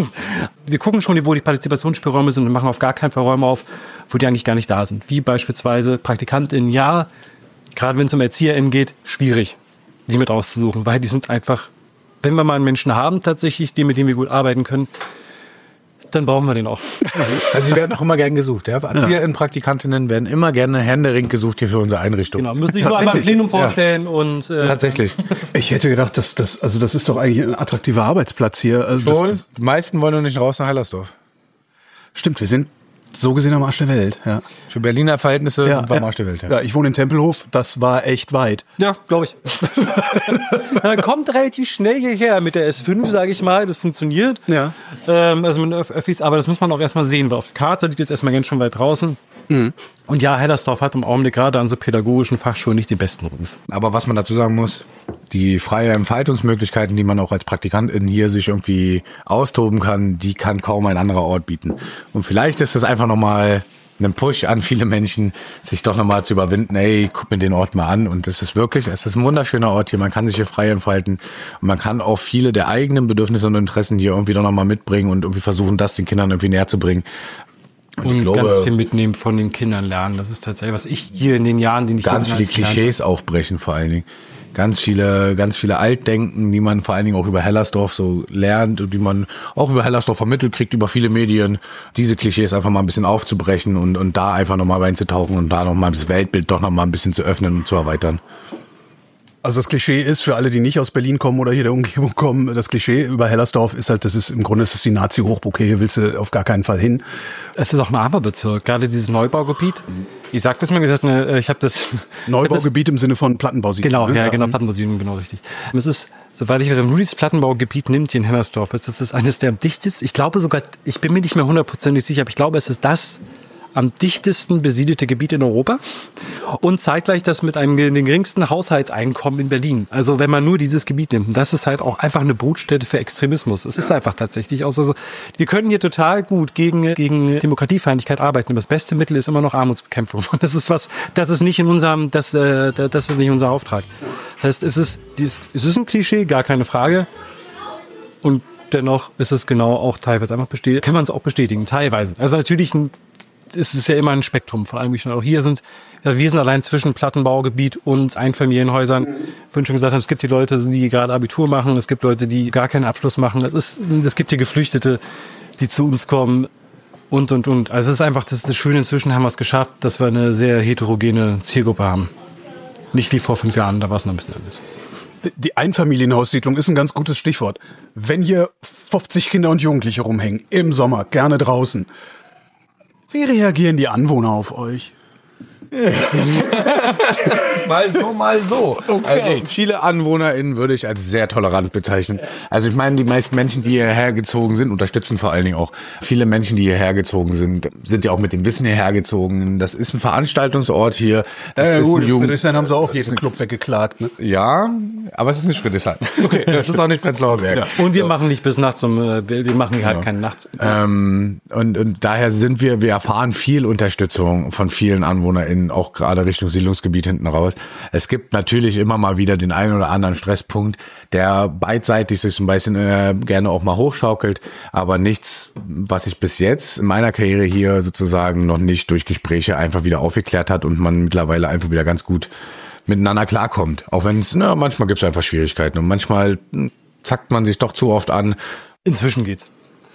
[SPEAKER 2] Wir gucken schon, wo die Partizipationsspielräume sind und machen auf gar keinen Fall Räume auf, wo die eigentlich gar nicht da sind. Wie beispielsweise PraktikantInnen, ja, gerade wenn es um ErzieherInnen geht, schwierig, die mit auszusuchen, weil die sind einfach, wenn wir mal einen Menschen haben tatsächlich, die, mit dem wir gut arbeiten können, dann brauchen wir den auch.
[SPEAKER 3] Also sie werden auch immer gern gesucht. Ja? ErzieherInnen, Praktikantinnen werden immer gerne händeringend gesucht hier für unsere Einrichtung.
[SPEAKER 2] Genau, müssen sich nur einmal im Plenum vorstellen. Ja. Und äh,
[SPEAKER 3] tatsächlich.
[SPEAKER 1] Ich hätte gedacht, dass das, also das ist doch eigentlich ein attraktiver Arbeitsplatz hier. Also
[SPEAKER 3] Schon,
[SPEAKER 1] das, das
[SPEAKER 3] die meisten wollen nur nicht raus nach Hellersdorf.
[SPEAKER 1] Stimmt, wir sind so gesehen am Arsch der Welt. Ja.
[SPEAKER 3] Für Berliner Verhältnisse
[SPEAKER 1] ja,
[SPEAKER 3] sind wir am
[SPEAKER 1] ja.
[SPEAKER 3] Arsch der Welt. Ja.
[SPEAKER 1] ja, ich wohne in Tempelhof, das war echt weit.
[SPEAKER 2] Ja, glaube ich. Man kommt relativ schnell hierher mit der S fünf, sage ich mal, das funktioniert.
[SPEAKER 1] Ja.
[SPEAKER 2] Ähm, also mit Öffis, aber das muss man auch erstmal sehen, weil auf der Karte liegt jetzt erstmal ganz schön weit draußen. Mhm. Und ja, Hellersdorf hat im Augenblick gerade an so pädagogischen Fachschulen nicht den besten Ruf.
[SPEAKER 3] Aber was man dazu sagen muss, die freie Entfaltungsmöglichkeiten, die man auch als Praktikantin hier sich irgendwie austoben kann, die kann kaum ein anderer Ort bieten. Und vielleicht ist das einfach nochmal ein Push an viele Menschen, sich doch nochmal zu überwinden, ey, guck mir den Ort mal an. Und das ist wirklich, es ist ein wunderschöner Ort hier, man kann sich hier frei entfalten und man kann auch viele der eigenen Bedürfnisse und Interessen hier irgendwie doch nochmal mitbringen und irgendwie versuchen, das den Kindern irgendwie näher zu bringen.
[SPEAKER 2] Und, und glaube, ganz viel mitnehmen von den Kindern lernen. Das ist tatsächlich, was ich hier in den Jahren, die ich
[SPEAKER 3] ganz viele Klischees aufbrechen vor allen Dingen. Ganz viele, ganz viele Altdenken, die man vor allen Dingen auch über Hellersdorf so lernt und die man auch über Hellersdorf vermittelt kriegt, über viele Medien. Diese Klischees einfach mal ein bisschen aufzubrechen und, und da einfach nochmal reinzutauchen und da nochmal das Weltbild doch nochmal ein bisschen zu öffnen und zu erweitern.
[SPEAKER 1] Also das Klischee ist, für alle, die nicht aus Berlin kommen oder hier der Umgebung kommen, das Klischee über Hellersdorf ist halt, das ist im Grunde ist das die Nazi-Hochburg, hier willst du auf gar keinen Fall hin.
[SPEAKER 2] Es ist auch ein armer Bezirk, gerade dieses Neubaugebiet. Ich sag das mal gesagt, ich habe das...
[SPEAKER 1] Neubaugebiet im Sinne von Plattenbausiedlung.
[SPEAKER 2] Genau, ja, genau, Plattenbausiedlung, genau richtig. Es ist, soweit ich weiß, nur dieses Plattenbaugebiet nimmt hier in Hellersdorf ist, das ist eines der am dichtesten, ich glaube sogar, ich bin mir nicht mehr hundertprozentig sicher, aber ich glaube, es ist das am dichtesten besiedelte Gebiet in Europa und zeitgleich das mit einem den geringsten Haushaltseinkommen in Berlin. Also wenn man nur dieses Gebiet nimmt, das ist halt auch einfach eine Brutstätte für Extremismus. Es ist einfach tatsächlich auch so. Wir können hier total gut gegen gegen Demokratiefeindlichkeit arbeiten. Aber das beste Mittel ist immer noch Armutsbekämpfung. Und das ist was, das ist nicht in unserem, das äh, das ist nicht unser Auftrag. Das heißt, es ist es ist ein Klischee, gar keine Frage. Und dennoch ist es genau auch teilweise einfach bestätigt, kann man es auch bestätigen, teilweise. Also natürlich ein es ist ja immer ein Spektrum von allem, wie schon auch hier sind. Wir sind allein zwischen Plattenbaugebiet und Einfamilienhäusern. Mhm. Ich vorhin schon gesagt habe, es gibt die Leute, die gerade Abitur machen, es gibt Leute, die gar keinen Abschluss machen. Es ist, es gibt hier Geflüchtete, die zu uns kommen und, und, und. Also es ist einfach, das ist das Schöne, inzwischen haben wir es geschafft, dass wir eine sehr heterogene Zielgruppe haben. Nicht wie vor fünf Jahren, da war es noch ein bisschen anders.
[SPEAKER 1] Die Einfamilienhaussiedlung ist ein ganz gutes Stichwort. Wenn hier fünfzig Kinder und Jugendliche rumhängen, im Sommer, gerne draußen, wie reagieren die Anwohner auf euch?
[SPEAKER 3] Mal so, mal so.
[SPEAKER 1] Okay.
[SPEAKER 3] Also viele AnwohnerInnen würde ich als sehr tolerant bezeichnen. Also ich meine, die meisten Menschen, die hierher gezogen sind, unterstützen vor allen Dingen auch. Viele Menschen, die hierher gezogen sind, sind ja auch mit dem Wissen hierher gezogen. Das ist ein Veranstaltungsort hier. Das
[SPEAKER 1] äh,
[SPEAKER 3] ist
[SPEAKER 1] gut,
[SPEAKER 3] ein
[SPEAKER 1] in
[SPEAKER 3] Jugend-
[SPEAKER 1] Friedrichshain haben sie auch jeden Club weggeklagt, ne?
[SPEAKER 3] Ja, aber es ist nicht Friedrichshain. Okay. Das ist auch nicht Prenzlauer Berg.
[SPEAKER 2] Ja. Und wir
[SPEAKER 3] so.
[SPEAKER 2] machen nicht bis nachts um, wir wir machen halt
[SPEAKER 3] Ja.
[SPEAKER 2] keine Nachts.
[SPEAKER 3] Ähm, und, und daher sind wir, wir erfahren viel Unterstützung von vielen AnwohnerInnen, auch gerade Richtung Siedlungsgebiet hinten raus. Es gibt natürlich immer mal wieder den einen oder anderen Stresspunkt, der beidseitig sich so ein bisschen äh, gerne auch mal hochschaukelt, aber nichts, was sich bis jetzt in meiner Karriere hier sozusagen noch nicht durch Gespräche einfach wieder aufgeklärt hat und man mittlerweile einfach wieder ganz gut miteinander klarkommt. Auch wenn es, na, manchmal gibt es einfach Schwierigkeiten und manchmal hm, zackt man sich doch zu oft an.
[SPEAKER 2] Inzwischen geht's.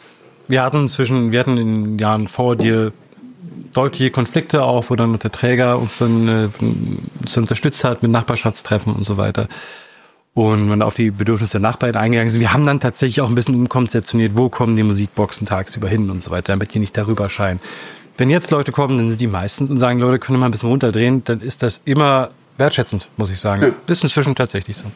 [SPEAKER 2] Wir hatten inzwischen, wir hatten in den Jahren vor dir deutliche Konflikte auch, wo dann der Träger uns dann äh, uns unterstützt hat mit Nachbarschaftstreffen und so weiter. Und wenn auf die Bedürfnisse der Nachbarn eingegangen sind, wir haben dann tatsächlich auch ein bisschen umkonzeptioniert, wo kommen die Musikboxen tagsüber hin und so weiter, damit die nicht darüber scheinen. Wenn jetzt Leute kommen, dann sind die meistens und sagen, Leute, können wir mal ein bisschen runterdrehen, dann ist das immer wertschätzend, muss ich sagen. Ja. Das ist inzwischen tatsächlich so.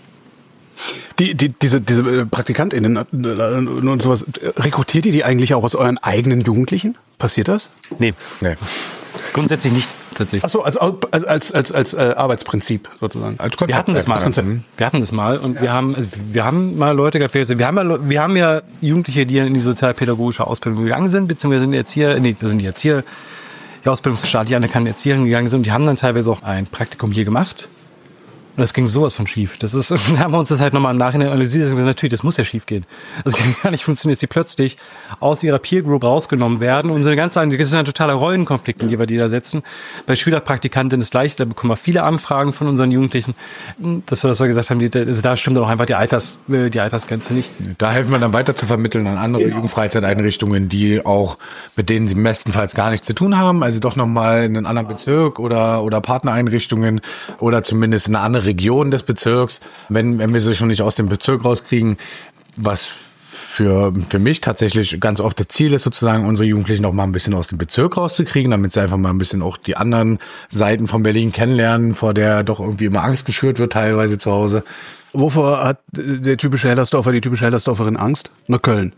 [SPEAKER 1] Die, die, diese, diese PraktikantInnen und sowas, rekrutiert ihr die eigentlich auch aus euren eigenen Jugendlichen? Passiert das?
[SPEAKER 2] Nee. nee. Grundsätzlich nicht, tatsächlich.
[SPEAKER 1] Ach so, als, als, als, als, als äh, Arbeitsprinzip sozusagen. Als
[SPEAKER 2] wir hatten das mal. Wir hatten das mal und ja. wir haben, also wir haben mal Leute gehabt, wir haben ja, wir haben ja Jugendliche, die in die sozialpädagogische Ausbildung gegangen sind, beziehungsweise in die Erzieher, nee, das sind die Erzieher, die Ausbildungsstaatlich anerkannten Erzieherin gegangen sind und die haben dann teilweise auch ein Praktikum hier gemacht. Und das ging sowas von schief. Das ist, dann haben wir uns das halt nochmal im Nachhinein analysiert und gesagt, natürlich, das muss ja schief gehen. Das kann gar nicht funktionieren, dass sie plötzlich aus ihrer Peer Group rausgenommen werden und so eine ganze, das ist ein totaler Rollenkonflikt, in die wir die da setzen. Bei Schülerpraktikanten ist gleich, da bekommen wir viele Anfragen von unseren Jugendlichen, dass wir das so gesagt haben, die, also da stimmt auch einfach die Alters, die Altersgrenze nicht.
[SPEAKER 3] Da helfen wir dann weiter zu vermitteln an andere genau. Jugendfreizeiteinrichtungen, die auch, mit denen sie bestenfalls gar nichts zu tun haben, also doch nochmal in einen anderen Bezirk oder, oder Partnereinrichtungen oder zumindest in eine andere Region des Bezirks, wenn, wenn wir sie schon nicht aus dem Bezirk rauskriegen, was für, für mich tatsächlich ganz oft das Ziel ist, sozusagen unsere Jugendlichen auch mal ein bisschen aus dem Bezirk rauszukriegen, damit sie einfach mal ein bisschen auch die anderen Seiten von Berlin kennenlernen, vor der doch irgendwie immer Angst geschürt wird, teilweise zu Hause.
[SPEAKER 1] Wovor hat der typische Hellersdorfer, die typische Hellersdorferin Angst? Na, Köln.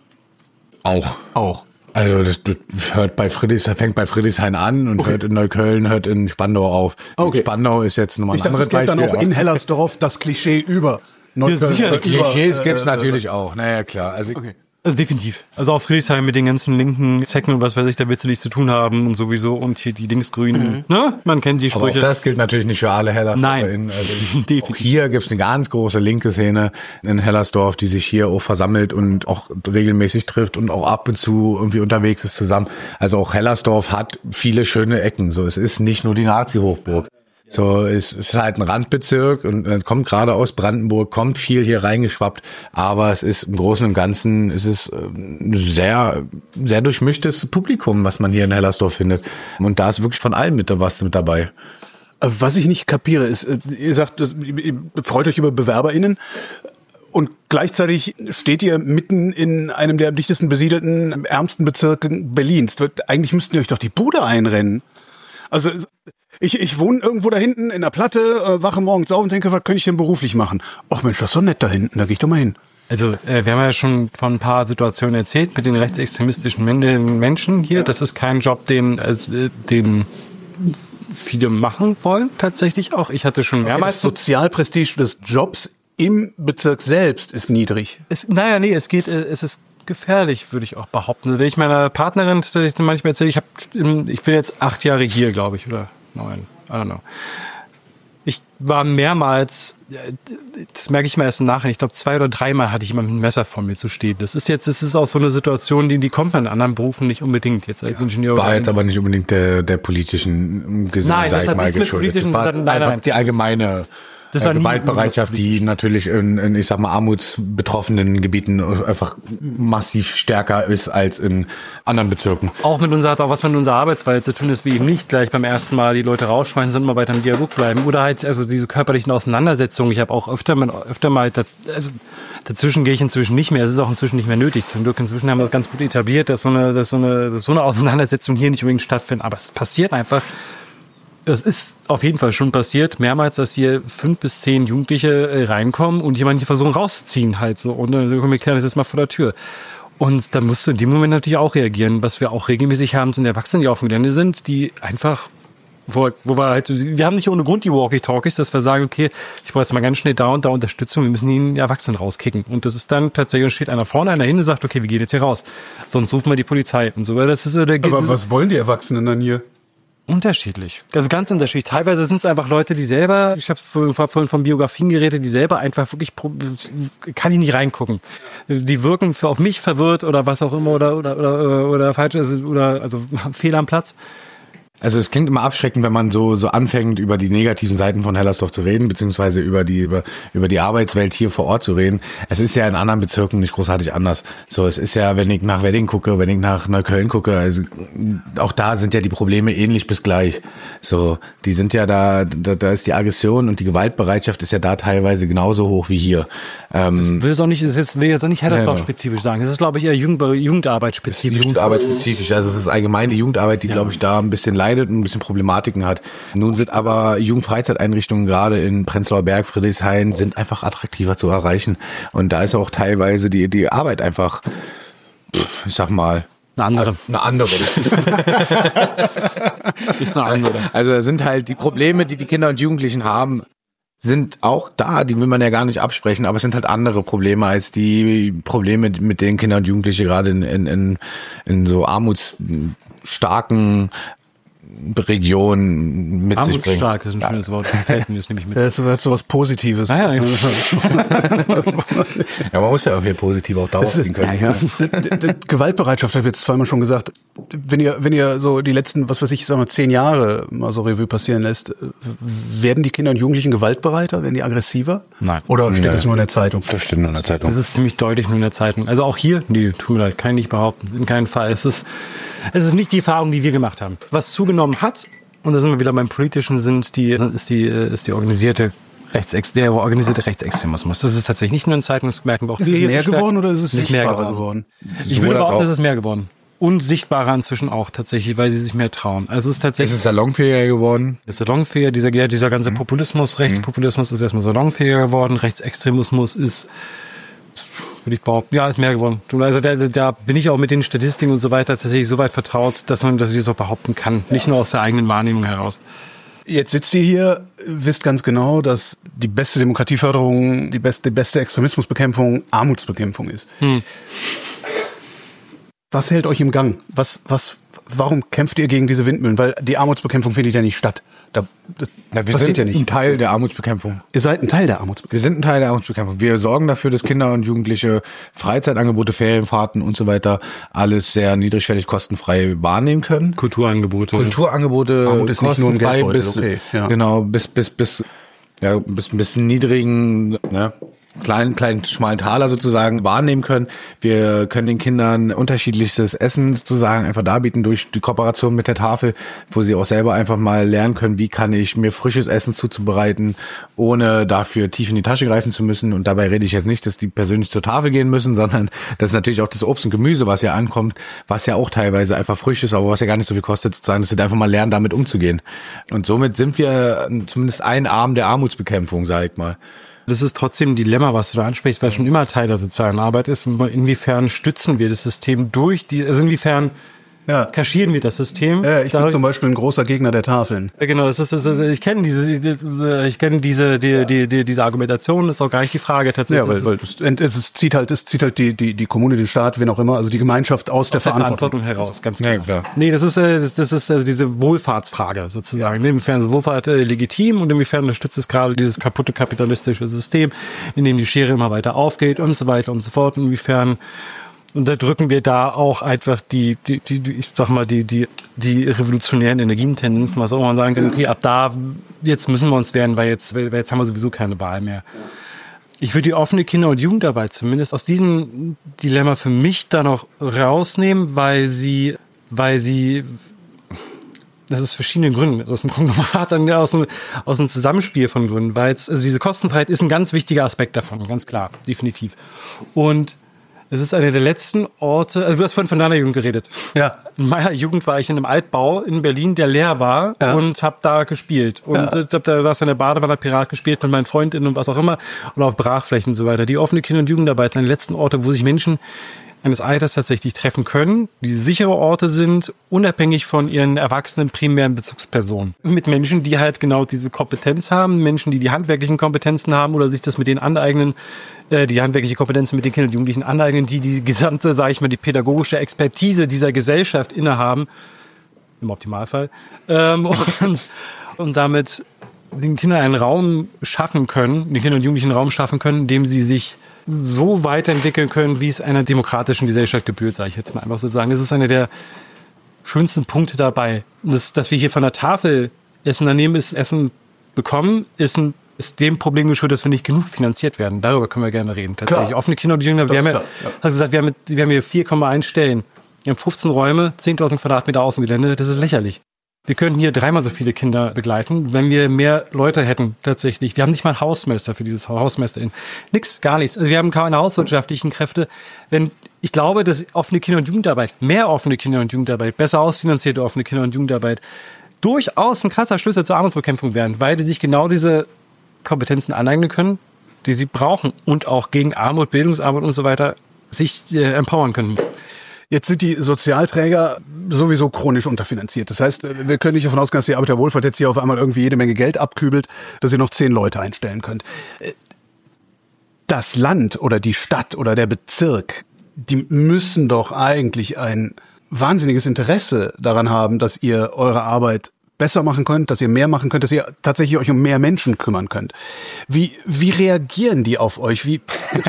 [SPEAKER 3] Auch.
[SPEAKER 1] Auch.
[SPEAKER 3] Also das, das hört bei Friedrichshain, fängt bei Friedrichshain an und okay. hört in Neukölln, hört in Spandau auf. Okay. Spandau ist jetzt nochmal ein anderes Beispiel. Ich dachte, es gibt dann auch in Hellersdorf das Klischee über Neukölln.
[SPEAKER 2] Ja,
[SPEAKER 3] Klischees gibt's äh, natürlich auch. Naja, klar. Also
[SPEAKER 2] okay. Also definitiv. Also auch Friedrichshain mit den ganzen linken Zecken und was weiß ich, da willst du nichts zu tun haben und sowieso und hier die Linksgrünen. Mhm. Ne? Man kennt die Sprüche.
[SPEAKER 3] Aber auch das gilt natürlich nicht für alle Hellersdorfer.
[SPEAKER 2] Nein,
[SPEAKER 3] also definitiv. Auch hier gibt's eine ganz große linke Szene in Hellersdorf, die sich hier auch versammelt und auch regelmäßig trifft und auch ab und zu irgendwie unterwegs ist zusammen. Also auch Hellersdorf hat viele schöne Ecken. So, es ist nicht nur die Nazi-Hochburg. So, es ist halt ein Randbezirk und kommt gerade aus Brandenburg, kommt viel hier reingeschwappt, aber es ist im Großen und Ganzen, es ist ein sehr, sehr durchmischtes Publikum, was man hier in Hellersdorf findet. Und da ist wirklich von allem mit was mit dabei.
[SPEAKER 1] Was ich nicht kapiere, ist, ihr sagt, ihr freut euch über BewerberInnen und gleichzeitig steht ihr mitten in einem der am dichtesten besiedelten, ärmsten Bezirke Berlins. Eigentlich müssten ihr euch doch die Bude einrennen. Also, Ich, ich wohne irgendwo da hinten in der Platte, äh, wache morgens auf und denke, was könnte ich denn beruflich machen? Ach Mensch, das ist doch nett da hinten, da gehe ich doch mal hin.
[SPEAKER 2] Also äh, wir haben ja schon von ein paar Situationen erzählt mit den rechtsextremistischen Menschen hier. Das ist kein Job, den, also, äh, den viele machen wollen tatsächlich auch. Ich hatte schon mehrmals...
[SPEAKER 1] Das Sozialprestige des Jobs im Bezirk selbst ist niedrig.
[SPEAKER 2] Es, naja, nee, es geht, es ist gefährlich, würde ich auch behaupten. Wenn ich meiner Partnerin tatsächlich manchmal erzähle, ich habe, ich bin jetzt acht Jahre hier, glaube ich, oder neun, I don't know. Ich war mehrmals, das merke ich mir erst im Nachhinein, ich glaube zwei oder dreimal hatte ich immer ein Messer vor mir zu stehen. Das ist jetzt, das ist auch so eine Situation, die, die kommt man in anderen Berufen nicht unbedingt jetzt als Ingenieur.
[SPEAKER 3] War jetzt aber nicht unbedingt der, der politischen Gesinnung,
[SPEAKER 2] Nein, das hat nichts mit politischen,
[SPEAKER 3] das war
[SPEAKER 2] das hat,
[SPEAKER 3] einfach die allgemeine
[SPEAKER 2] das war
[SPEAKER 3] Gewaltbereitschaft, die natürlich in, in, ich sag mal, armutsbetroffenen Gebieten einfach massiv stärker ist als in anderen Bezirken.
[SPEAKER 2] Auch mit unserer, hat auch was mit unserer Arbeitsweise zu tun ist, wie eben nicht gleich beim ersten Mal die Leute rausschmeißen, sondern mal weiter im Dialog bleiben. Oder halt, also diese körperlichen Auseinandersetzungen. Ich habe auch öfter mal, öfter mal, also dazwischen gehe ich inzwischen nicht mehr. Es ist auch inzwischen nicht mehr nötig. Zum Glück inzwischen haben wir das ganz gut etabliert, dass so eine, dass so eine, dass so eine Auseinandersetzung hier nicht unbedingt stattfindet. Aber es passiert einfach. Es ist auf jeden Fall schon passiert, mehrmals, dass hier fünf bis zehn Jugendliche reinkommen und jemanden versuchen rauszuziehen halt so. Und dann können wir klären, das ist mal vor der Tür. Und da musst du in dem Moment natürlich auch reagieren. Was wir auch regelmäßig haben, sind Erwachsene, die auf dem Gelände sind, die einfach, wo, wo wir halt, wir haben nicht ohne Grund die Walkie-Talkies, dass wir sagen, okay, ich brauche jetzt mal ganz schnell da und da Unterstützung, wir müssen die Erwachsenen rauskicken. Und das ist dann tatsächlich, steht einer vorne, einer hinten und sagt, okay, wir gehen jetzt hier raus. Sonst rufen wir die Polizei und so. Weil das ist, der
[SPEAKER 1] Aber was wollen die Erwachsenen dann hier?
[SPEAKER 2] Unterschiedlich. Also ganz unterschiedlich. Teilweise sind es einfach Leute, die selber, ich habe vorhin von Biografien geredet, die selber einfach wirklich, kann ich nicht reingucken. Die wirken für auf mich verwirrt oder was auch immer oder oder oder, oder falsch ist oder also Fehler am Platz.
[SPEAKER 3] Also es klingt immer abschreckend, wenn man so so anfängt, über die negativen Seiten von Hellersdorf zu reden, beziehungsweise über die über über die Arbeitswelt hier vor Ort zu reden. Es ist ja in anderen Bezirken nicht großartig anders. So, es ist ja, wenn ich nach Wedding gucke, wenn ich nach Neukölln gucke, also auch da sind ja die Probleme ähnlich bis gleich. So, die sind ja da, da, da ist die Aggression und die Gewaltbereitschaft ist ja da teilweise genauso hoch wie hier.
[SPEAKER 2] Ähm, das will jetzt auch nicht, das ist, will jetzt auch nicht Hellersdorf-spezifisch sagen. Das ist, glaube ich, eher Jugend, Jugendarbeitsspezifisch.
[SPEAKER 3] Jugendarbeitsspezifisch. Also es ist allgemein die Jugendarbeit, die, ja, glaube ich, da ein bisschen leidet und ein bisschen Problematiken hat. Nun sind aber Jugendfreizeiteinrichtungen gerade in Prenzlauer Berg, Friedrichshain sind einfach attraktiver zu erreichen. Und da ist auch teilweise die, die Arbeit einfach, ich sag mal,
[SPEAKER 2] eine andere.
[SPEAKER 3] Eine andere.
[SPEAKER 2] Ist eine andere.
[SPEAKER 3] Also sind halt die Probleme, die die Kinder und Jugendlichen haben, sind auch da, die will man ja gar nicht absprechen, aber es sind halt andere Probleme als die Probleme, mit denen Kinder und Jugendliche gerade in, in, in, in so armutsstarken Region mit sich bringen.
[SPEAKER 2] Armutsstark ist ein schönes Wort. Gefällt mir das nämlich mit.
[SPEAKER 1] Das ist so was Positives.
[SPEAKER 2] Ah, ja,
[SPEAKER 3] ja, man muss ja irgendwie positiv auch darauf ziehen können.
[SPEAKER 1] Ja, ja. Gewaltbereitschaft habe ich jetzt zweimal schon gesagt. Wenn ihr, wenn ihr so die letzten, was weiß ich, sagen wir zehn Jahre mal so Revue passieren lässt, werden die Kinder und Jugendlichen gewaltbereiter? Werden die aggressiver?
[SPEAKER 2] Nein.
[SPEAKER 1] Oder steht das nur in der Zeitung?
[SPEAKER 3] Das stimmt nur in der Zeitung.
[SPEAKER 2] Das ist ziemlich deutlich nur in der Zeitung. Also auch hier, nee, tut mir leid, kann ich nicht behaupten. In keinem Fall. Es ist, es ist nicht die Erfahrung, die wir gemacht haben. Was zugenommen hat, und da sind wir wieder beim Politischen, sind die, ist die, ist die organisierte Rechtsex, der organisierte Rechtsextremismus. Das ist tatsächlich nicht nur in Zeitungsmerken, auch
[SPEAKER 1] ist es mehr geworden oder ist es
[SPEAKER 2] ist mehr
[SPEAKER 1] sichtbarer
[SPEAKER 2] geworden?
[SPEAKER 1] geworden?
[SPEAKER 2] Ich würde behaupten, es ist mehr geworden. Und sichtbarer inzwischen auch tatsächlich, weil sie sich mehr trauen. Also es ist tatsächlich.
[SPEAKER 3] Es ist salonfähiger geworden.
[SPEAKER 2] Es ist salonfähiger, dieser, dieser ganze Populismus, Rechtspopulismus ist erstmal salonfähiger geworden, Rechtsextremismus ist, würde ich behaupten, ja, ist mehr geworden. Also da, da bin ich auch mit den Statistiken und so weiter tatsächlich so weit vertraut, dass man das auch behaupten kann. Nicht nur aus der eigenen Wahrnehmung heraus.
[SPEAKER 1] Jetzt sitzt ihr hier, wisst ganz genau, dass die beste Demokratieförderung, die beste, die beste Extremismusbekämpfung Armutsbekämpfung ist. Hm. Was hält euch im Gang? Was, was, warum kämpft ihr gegen diese Windmühlen? Weil die Armutsbekämpfung findet ja nicht statt. Da, das
[SPEAKER 3] Na, wir
[SPEAKER 1] passiert
[SPEAKER 3] sind
[SPEAKER 1] ja nicht.
[SPEAKER 3] ein Teil der Armutsbekämpfung.
[SPEAKER 1] Ihr seid ein Teil der Armutsbekämpfung.
[SPEAKER 3] Wir sind ein Teil der Armutsbekämpfung. Wir sorgen dafür, dass Kinder und Jugendliche Freizeitangebote, Ferienfahrten und so weiter alles sehr niedrigschwellig kostenfrei wahrnehmen können.
[SPEAKER 2] Kulturangebote.
[SPEAKER 3] Kulturangebote,
[SPEAKER 1] Armut ist nicht nur ein Geldbeutel,
[SPEAKER 3] bis,
[SPEAKER 1] okay, ja.
[SPEAKER 3] Genau, bis, bis, bis, ja, bis, bis niedrigen, ne, kleinen, kleinen, schmalen Taler sozusagen wahrnehmen können. Wir können den Kindern unterschiedlichstes Essen sozusagen einfach darbieten durch die Kooperation mit der Tafel, wo sie auch selber einfach mal lernen können, wie kann ich mir frisches Essen zuzubereiten, ohne dafür tief in die Tasche greifen zu müssen. Und dabei rede ich jetzt nicht, dass die persönlich zur Tafel gehen müssen, sondern das ist natürlich auch das Obst und Gemüse, was ja ankommt, was ja auch teilweise einfach frisch ist, aber was ja gar nicht so viel kostet, sozusagen, dass sie einfach mal lernen, damit umzugehen. Und somit sind wir zumindest ein Arm der Armutsbekämpfung, sag ich mal.
[SPEAKER 2] Das ist trotzdem ein Dilemma, was du da ansprichst, weil schon immer Teil der sozialen Arbeit ist. Und inwiefern stützen wir das System durch die, also inwiefern ja. kaschieren wir das System?
[SPEAKER 1] Ja, ich bin Dadurch, zum Beispiel ein großer Gegner der Tafeln.
[SPEAKER 2] Ja, genau, das ist, das ist ich kenne diese, ich kenne diese, die, ja. die, die, diese Argumentation, das ist auch gar nicht die Frage tatsächlich.
[SPEAKER 1] Ja, weil, weil es, es zieht halt, es zieht halt die, die, die Kommune, den Staat, wen auch immer, also die Gemeinschaft aus, aus der, der Verantwortung.
[SPEAKER 2] Verantwortung heraus, ganz klar. Ja, klar. Nee, das ist, das, das ist also diese Wohlfahrtsfrage sozusagen. Inwiefern ist Wohlfahrt äh, legitim und inwiefern unterstützt es gerade dieses kaputte kapitalistische System, in dem die Schere immer weiter aufgeht und so weiter und so fort. Inwiefern unterdrücken wir da auch einfach die, die, die, die ich sag mal, die, die, die revolutionären Energientendenzen, was auch immer man sagen kann, okay, ab da, jetzt müssen wir uns wehren, weil jetzt, weil jetzt haben wir sowieso keine Wahl mehr. Ich würde die offene Kinder- und Jugendarbeit zumindest aus diesem Dilemma für mich da noch rausnehmen, weil sie, weil sie, das ist verschiedene Gründe, aus dem Konglomerat, aus dem, aus dem Zusammenspiel von Gründen, weil jetzt, also diese Kostenfreiheit ist ein ganz wichtiger Aspekt davon, ganz klar, definitiv. Und es ist einer der letzten Orte, also du hast vorhin von deiner Jugend geredet.
[SPEAKER 1] Ja.
[SPEAKER 2] In meiner Jugend war ich in einem Altbau in Berlin, der leer war ja. und habe da gespielt. Und ja. ich habe da saß in der Badewanne Pirat gespielt mit meinen Freundinnen und was auch immer und auf Brachflächen und so weiter. Die offene Kinder- und Jugendarbeit sind die letzten Orte, wo sich Menschen eines Alters tatsächlich treffen können, die sichere Orte sind, unabhängig von ihren erwachsenen primären Bezugspersonen. Mit Menschen, die halt genau diese Kompetenz haben, Menschen, die die handwerklichen Kompetenzen haben oder sich das mit denen aneignen, äh, die handwerkliche Kompetenzen mit den Kindern und Jugendlichen aneignen, die die gesamte, sage ich mal, die pädagogische Expertise dieser Gesellschaft innehaben, im Optimalfall, ähm, und, und damit den Kindern einen Raum schaffen können, den Kindern und Jugendlichen einen Raum schaffen können, in dem sie sich so weiterentwickeln können, wie es einer demokratischen Gesellschaft gebührt, sage ich jetzt mal einfach so sagen. Das ist einer der schönsten Punkte dabei. Das, dass wir hier von der Tafel Essen daneben ist, Essen bekommen, ist, ein, ist dem Problem geschuldet, dass wir nicht genug finanziert werden. Darüber können wir gerne reden. Tatsächlich. Klar. Offene Kinder und Jugendarbeit. Wir haben ja, ja. Also gesagt, wir haben, wir haben hier vier Komma eins Stellen. Wir haben fünfzehn Räume, zehntausend Quadratmeter Außengelände. Das ist lächerlich. Wir könnten hier dreimal so viele Kinder begleiten, wenn wir mehr Leute hätten, tatsächlich. Wir haben nicht mal einen Hausmeister für dieses Hausmeisterin. Nix, gar nichts. Also wir haben keine hauswirtschaftlichen Kräfte. Wenn, ich glaube, dass offene Kinder- und Jugendarbeit, mehr offene Kinder- und Jugendarbeit, besser ausfinanzierte offene Kinder- und Jugendarbeit durchaus ein krasser Schlüssel zur Armutsbekämpfung wären, weil die sich genau diese Kompetenzen aneignen können, die sie brauchen und auch gegen Armut, Bildungsarmut und so weiter sich äh, empowern können.
[SPEAKER 1] Jetzt sind die Sozialträger sowieso chronisch unterfinanziert. Das heißt, wir können nicht davon ausgehen, dass die Arbeiterwohlfahrt jetzt hier auf einmal irgendwie jede Menge Geld abkübelt, dass ihr noch zehn Leute einstellen könnt. Das Land oder die Stadt oder der Bezirk, die müssen doch eigentlich ein wahnsinniges Interesse daran haben, dass ihr eure Arbeit besser machen könnt, dass ihr mehr machen könnt, dass ihr tatsächlich euch um mehr Menschen kümmern könnt. Wie, wie reagieren die auf euch? Wie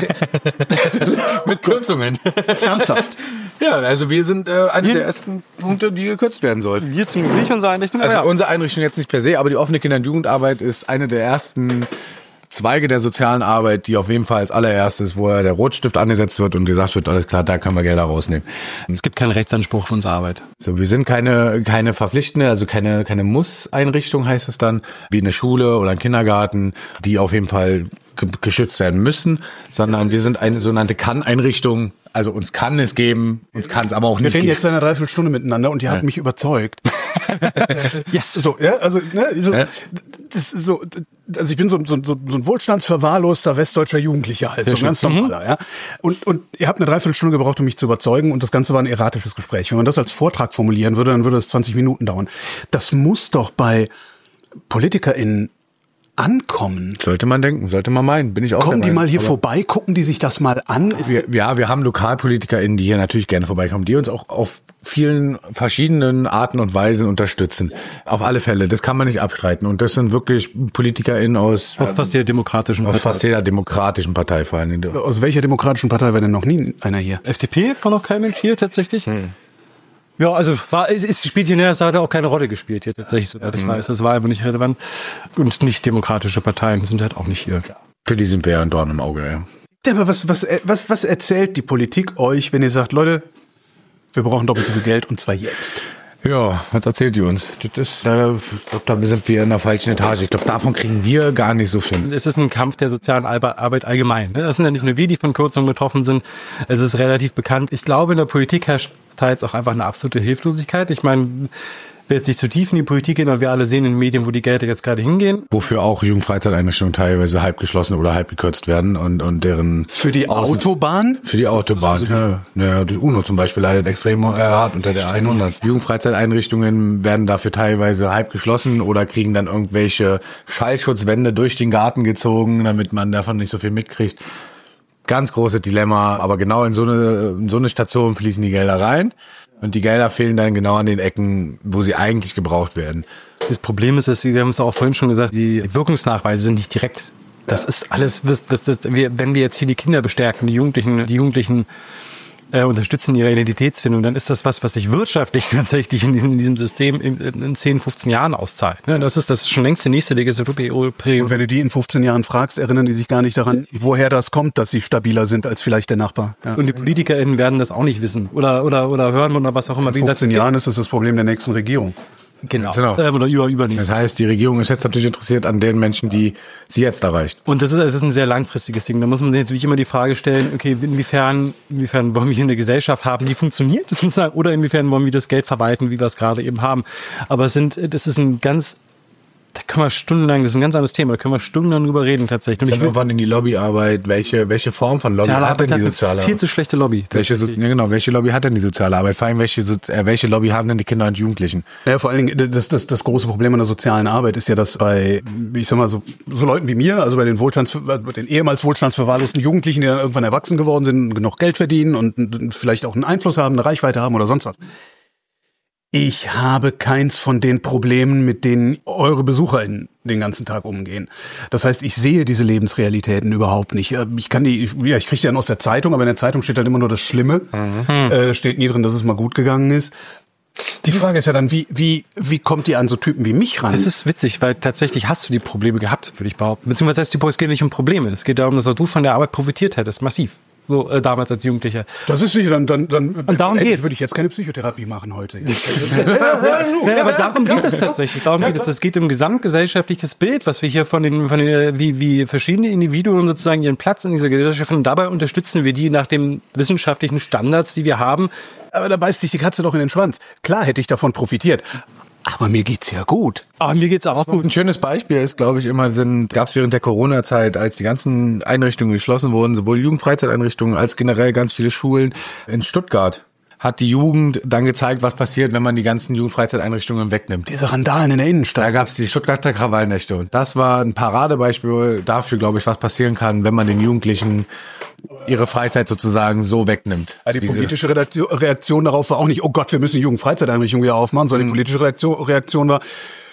[SPEAKER 3] mit Kürzungen.
[SPEAKER 1] Ernsthaft?
[SPEAKER 3] Ja, also wir sind äh, einer der ersten Punkte, die gekürzt werden sollten.
[SPEAKER 2] Wir zum Glück unsere Einrichtung.
[SPEAKER 3] Also
[SPEAKER 2] ja.
[SPEAKER 3] unsere Einrichtung jetzt nicht per se, aber die offene Kinder- und Jugendarbeit ist eine der ersten Zweige der sozialen Arbeit, die auf jeden Fall als allererstes, wo der Rotstift angesetzt wird und gesagt wird, alles klar, da können wir Gelder rausnehmen.
[SPEAKER 2] Es gibt keinen Rechtsanspruch für unsere Arbeit.
[SPEAKER 3] So, wir sind keine keine verpflichtende, also keine keine Muss-Einrichtung heißt es dann, wie eine Schule oder ein Kindergarten, die auf jeden Fall ge- geschützt werden müssen, sondern wir sind eine sogenannte Kann-Einrichtung. Also uns kann es geben, uns kann es aber auch nicht geben.
[SPEAKER 1] Wir reden jetzt eine Dreiviertelstunde miteinander und ihr ja. habt mich überzeugt.
[SPEAKER 2] Yes.
[SPEAKER 1] So, ja, also, ne, so, ja. das ist so, also ich bin so, so, so ein wohlstandsverwahrloster westdeutscher Jugendlicher halt, Sehr so ein ganz normaler, mhm. ja. Und, und ihr habt eine Dreiviertelstunde gebraucht, um mich zu überzeugen und das Ganze war ein erratisches Gespräch. Wenn man das als Vortrag formulieren würde, dann würde es zwanzig Minuten dauern. Das muss doch bei PolitikerInnen ankommen.
[SPEAKER 3] Sollte man denken, sollte man meinen, bin ich auch
[SPEAKER 1] Kommen die mal hier vorbei, gucken die sich das mal an? Ist
[SPEAKER 3] wir, ja, wir haben LokalpolitikerInnen, die hier natürlich gerne vorbeikommen, die uns auch auf vielen verschiedenen Arten und Weisen unterstützen. Auf alle Fälle, das kann man nicht abstreiten. Und das sind wirklich PolitikerInnen aus
[SPEAKER 2] aus fast jeder demokratischen
[SPEAKER 3] Partei. Aus fast jeder demokratischen Partei vor allem.
[SPEAKER 1] Aus welcher demokratischen Partei war denn noch nie einer hier?
[SPEAKER 2] F D P war noch kein Mensch hier tatsächlich. Hm. Ja, also war, es, es spielt hier in der Seite auch keine Rolle gespielt hier tatsächlich, soweit ich weiß. Das war einfach nicht relevant. Und nicht demokratische Parteien sind halt auch nicht hier.
[SPEAKER 3] Für die sind wir ja ein Dorn im Auge, ja.
[SPEAKER 1] Ja, aber was, was, was, was erzählt die Politik euch, wenn ihr sagt, Leute, wir brauchen doppelt so viel Geld und zwar jetzt?
[SPEAKER 3] Ja, was erzählt die uns? Das ist, äh, ich glaube, da sind wir in der falschen Etage. Ich glaube, davon kriegen wir gar nicht so viel.
[SPEAKER 2] Es ist ein Kampf der sozialen Arbeit allgemein. Das sind ja nicht nur wir, die von Kürzungen betroffen sind. Es ist relativ bekannt. Ich glaube, in der Politik herrscht teils auch einfach eine absolute Hilflosigkeit. Ich meine, will jetzt nicht zu tief in die Politik gehen, aber wir alle sehen in den Medien, wo die Gelder jetzt gerade hingehen.
[SPEAKER 3] Wofür auch Jugendfreizeiteinrichtungen teilweise halb geschlossen oder halb gekürzt werden und, und deren...
[SPEAKER 1] Für die Außen- Autobahn?
[SPEAKER 3] Für die Autobahn, ja. ja. Die UNO zum Beispiel leidet extrem äh, hart unter der hundert. Jugendfreizeiteinrichtungen werden dafür teilweise halb geschlossen oder kriegen dann irgendwelche Schallschutzwände durch den Garten gezogen, damit man davon nicht so viel mitkriegt. Ganz großes Dilemma, aber genau in so eine, in so eine Station fließen die Gelder rein und die Gelder fehlen dann genau an den Ecken, wo sie eigentlich gebraucht werden.
[SPEAKER 2] Das Problem ist, dass, wir haben es auch vorhin schon gesagt, die Wirkungsnachweise sind nicht direkt. Das ist alles, was, was, das, wenn wir jetzt hier die Kinder bestärken, die Jugendlichen, die Jugendlichen äh, unterstützen ihre Identitätsfindung, dann ist das was, was sich wirtschaftlich tatsächlich in diesem, in diesem System in, in zehn, fünfzehn Jahren auszahlt. Ne? Das ist das ist schon längst die nächste Legislaturperiode.
[SPEAKER 1] Und wenn du die in fünfzehn Jahren fragst, erinnern die sich gar nicht daran, woher das kommt, dass sie stabiler sind als vielleicht der Nachbar. Ja.
[SPEAKER 2] Und die PolitikerInnen werden das auch nicht wissen oder oder oder hören oder was auch immer.
[SPEAKER 1] In fünfzehn Jahren ist das das Problem der nächsten Regierung.
[SPEAKER 2] Genau. genau. Äh, oder über, übernächst.
[SPEAKER 3] Das heißt, die Regierung ist jetzt natürlich interessiert an den Menschen, die sie jetzt erreicht.
[SPEAKER 2] Und das ist, das ist ein sehr langfristiges Ding. Da muss man sich natürlich immer die Frage stellen, okay, inwiefern, inwiefern wollen wir hier eine Gesellschaft haben, die funktioniert, sozusagen, oder inwiefern wollen wir das Geld verwalten, wie wir es gerade eben haben. Aber es sind, das ist ein ganz, da können wir stundenlang, das ist ein ganz anderes Thema, da können wir stundenlang drüber reden tatsächlich.
[SPEAKER 3] Und irgendwann in die Lobbyarbeit, welche welche Form von Lobby hat denn die soziale Arbeit?
[SPEAKER 2] Viel zu schlechte Lobby.
[SPEAKER 3] Welche, so, ja genau, welche Lobby hat denn die soziale Arbeit? Vor allem, welche, äh, welche Lobby haben denn die Kinder und Jugendlichen?
[SPEAKER 1] Ja, vor allen Dingen, das, das, das große Problem an der sozialen Arbeit ist ja, dass bei, ich sag mal, so, so Leuten wie mir, also bei den Wohlstands, bei den ehemals wohlstandsverwahrlosten Jugendlichen, die dann irgendwann erwachsen geworden sind, genug Geld verdienen und vielleicht auch einen Einfluss haben, eine Reichweite haben oder sonst was. Ich habe keins von den Problemen, mit denen eure BesucherInnen den ganzen Tag umgehen. Das heißt, ich sehe diese Lebensrealitäten überhaupt nicht. Ich kann die, ja, ich kriege die dann aus der Zeitung, aber in der Zeitung steht halt immer nur das Schlimme. Mhm. Äh, steht nie drin, dass es mal gut gegangen ist. Die Frage ist ja dann, wie, wie, wie kommt ihr an so Typen wie mich ran?
[SPEAKER 2] Das ist witzig, weil tatsächlich hast du die Probleme gehabt, würde ich behaupten. Beziehungsweise es geht nicht um Probleme. Es geht darum, dass auch du von der Arbeit profitiert hättest, massiv. So äh, damals als Jugendlicher.
[SPEAKER 1] Das ist sicher, dann, dann, dann
[SPEAKER 2] und darum
[SPEAKER 1] äh,
[SPEAKER 2] geht's.
[SPEAKER 1] würde ich jetzt keine Psychotherapie machen heute.
[SPEAKER 2] ja, aber darum geht es tatsächlich. Darum geht es. Es geht um gesamtgesellschaftliches Bild, was wir hier von den, von den wie, wie verschiedene Individuen sozusagen ihren Platz in dieser Gesellschaft haben. Und dabei unterstützen wir die nach den wissenschaftlichen Standards, die wir haben.
[SPEAKER 1] Aber da beißt sich die Katze doch in den Schwanz. Klar hätte ich davon profitiert. Aber mir geht's ja gut.
[SPEAKER 2] Aber mir geht's auch gut.
[SPEAKER 3] Ein schönes Beispiel ist, glaube ich, immer sind, gab's während der Corona-Zeit, als die ganzen Einrichtungen geschlossen wurden, sowohl Jugendfreizeiteinrichtungen als generell ganz viele Schulen in Stuttgart, hat die Jugend dann gezeigt, was passiert, wenn man die ganzen Jugendfreizeiteinrichtungen wegnimmt.
[SPEAKER 1] Diese Randalen in der Innenstadt.
[SPEAKER 3] Da gab's die Stuttgarter Krawallnächte. Und das war ein Paradebeispiel dafür, glaube ich, was passieren kann, wenn man den Jugendlichen ihre Freizeit sozusagen so wegnimmt.
[SPEAKER 1] Also die politische Reaktion darauf war auch nicht, oh Gott, wir müssen die Jugendfreizeiteinrichtung wieder aufmachen, sondern die politische Reaktion, Reaktion war,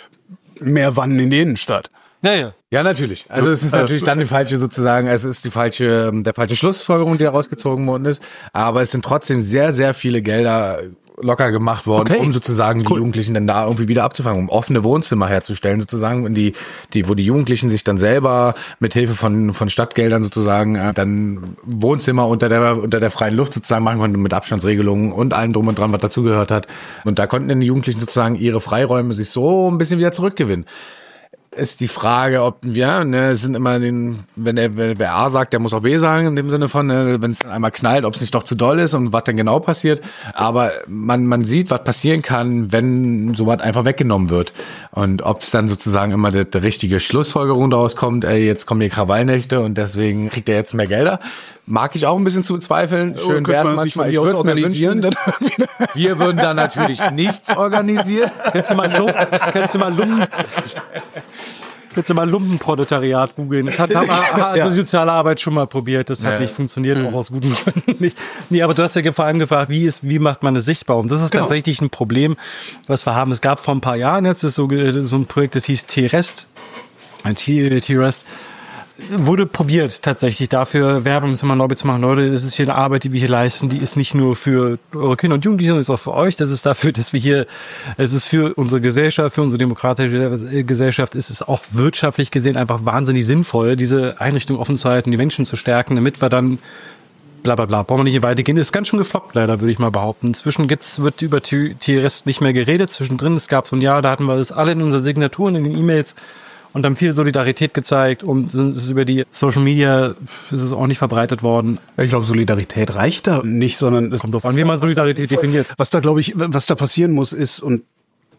[SPEAKER 1] mehr Wannen in die Innenstadt.
[SPEAKER 2] Ja, ja.
[SPEAKER 3] Ja, natürlich. Also es ist natürlich dann die falsche sozusagen, es ist die falsche, der falsche Schlussfolgerung, die herausgezogen worden ist. Aber es sind trotzdem sehr, sehr viele Gelder locker gemacht worden, okay, um sozusagen cool. die Jugendlichen dann da irgendwie wieder abzufangen, um offene Wohnzimmer herzustellen sozusagen, und die, die, wo die Jugendlichen sich dann selber mit Hilfe von von Stadtgeldern sozusagen äh, dann Wohnzimmer unter der unter der freien Luft sozusagen machen konnten mit Abstandsregelungen und allem drum und dran, was dazugehört hat. Und da konnten dann die Jugendlichen sozusagen ihre Freiräume sich so ein bisschen wieder zurückgewinnen. Ist die Frage, ob wir, ne, es sind immer den, wenn der, wenn wer A sagt, der muss auch B sagen, in dem Sinne von, ne, wenn es dann einmal knallt, ob es nicht doch zu doll ist und was denn genau passiert. Aber man man sieht, was passieren kann, wenn sowas einfach weggenommen wird. Und ob es dann sozusagen immer die, die richtige Schlussfolgerung daraus kommt, ey, jetzt kommen hier Krawallnächte und deswegen kriegt er jetzt mehr Gelder. Mag ich auch ein bisschen zu bezweifeln. Schön
[SPEAKER 1] wäre es manchmal. Ich würde es organisieren. Dann
[SPEAKER 3] wir würden da natürlich nichts organisieren.
[SPEAKER 2] Kannst du mal Lumpen, kannst du mal Lumpen, kannst du mal Lumpenproletariat googeln. Das hat, hat, hat ja. die soziale Arbeit schon mal probiert. Das hat ja. nicht funktioniert, mhm. auch aus guten Gründen nicht. Nee, aber du hast ja vor allem gefragt, wie ist, wie macht man es sichtbar? Und das ist genau. tatsächlich ein Problem, was wir haben. Es gab vor ein paar Jahren jetzt das so, so ein Projekt, das hieß T-Rest. Ein T-Rest. Wurde probiert, tatsächlich dafür Werbung zu machen, Lobby zu machen. Leute, das ist hier eine Arbeit, die wir hier leisten, die ist nicht nur für eure Kinder und Jugendliche, sondern ist auch für euch. Das ist dafür, dass wir hier, es ist für unsere Gesellschaft, für unsere demokratische Gesellschaft, ist es auch wirtschaftlich gesehen einfach wahnsinnig sinnvoll, diese Einrichtung offen zu halten, die Menschen zu stärken, damit wir dann bla bla bla, brauchen wir nicht weitergehen. Ist ganz schön gefloppt, leider, würde ich mal behaupten. Inzwischen gibt's, wird über T-Rest nicht mehr geredet. Zwischendrin, es gab so ein Jahr, da hatten wir das alle in unseren Signaturen, in den E-Mails, und haben viel Solidarität gezeigt und es ist über die Social Media ist es auch nicht verbreitet worden.
[SPEAKER 1] Ich glaube, Solidarität reicht da nicht, sondern es
[SPEAKER 2] kommt drauf an, wie man Solidarität definiert.
[SPEAKER 1] Was da, glaube ich, was da passieren muss, ist, und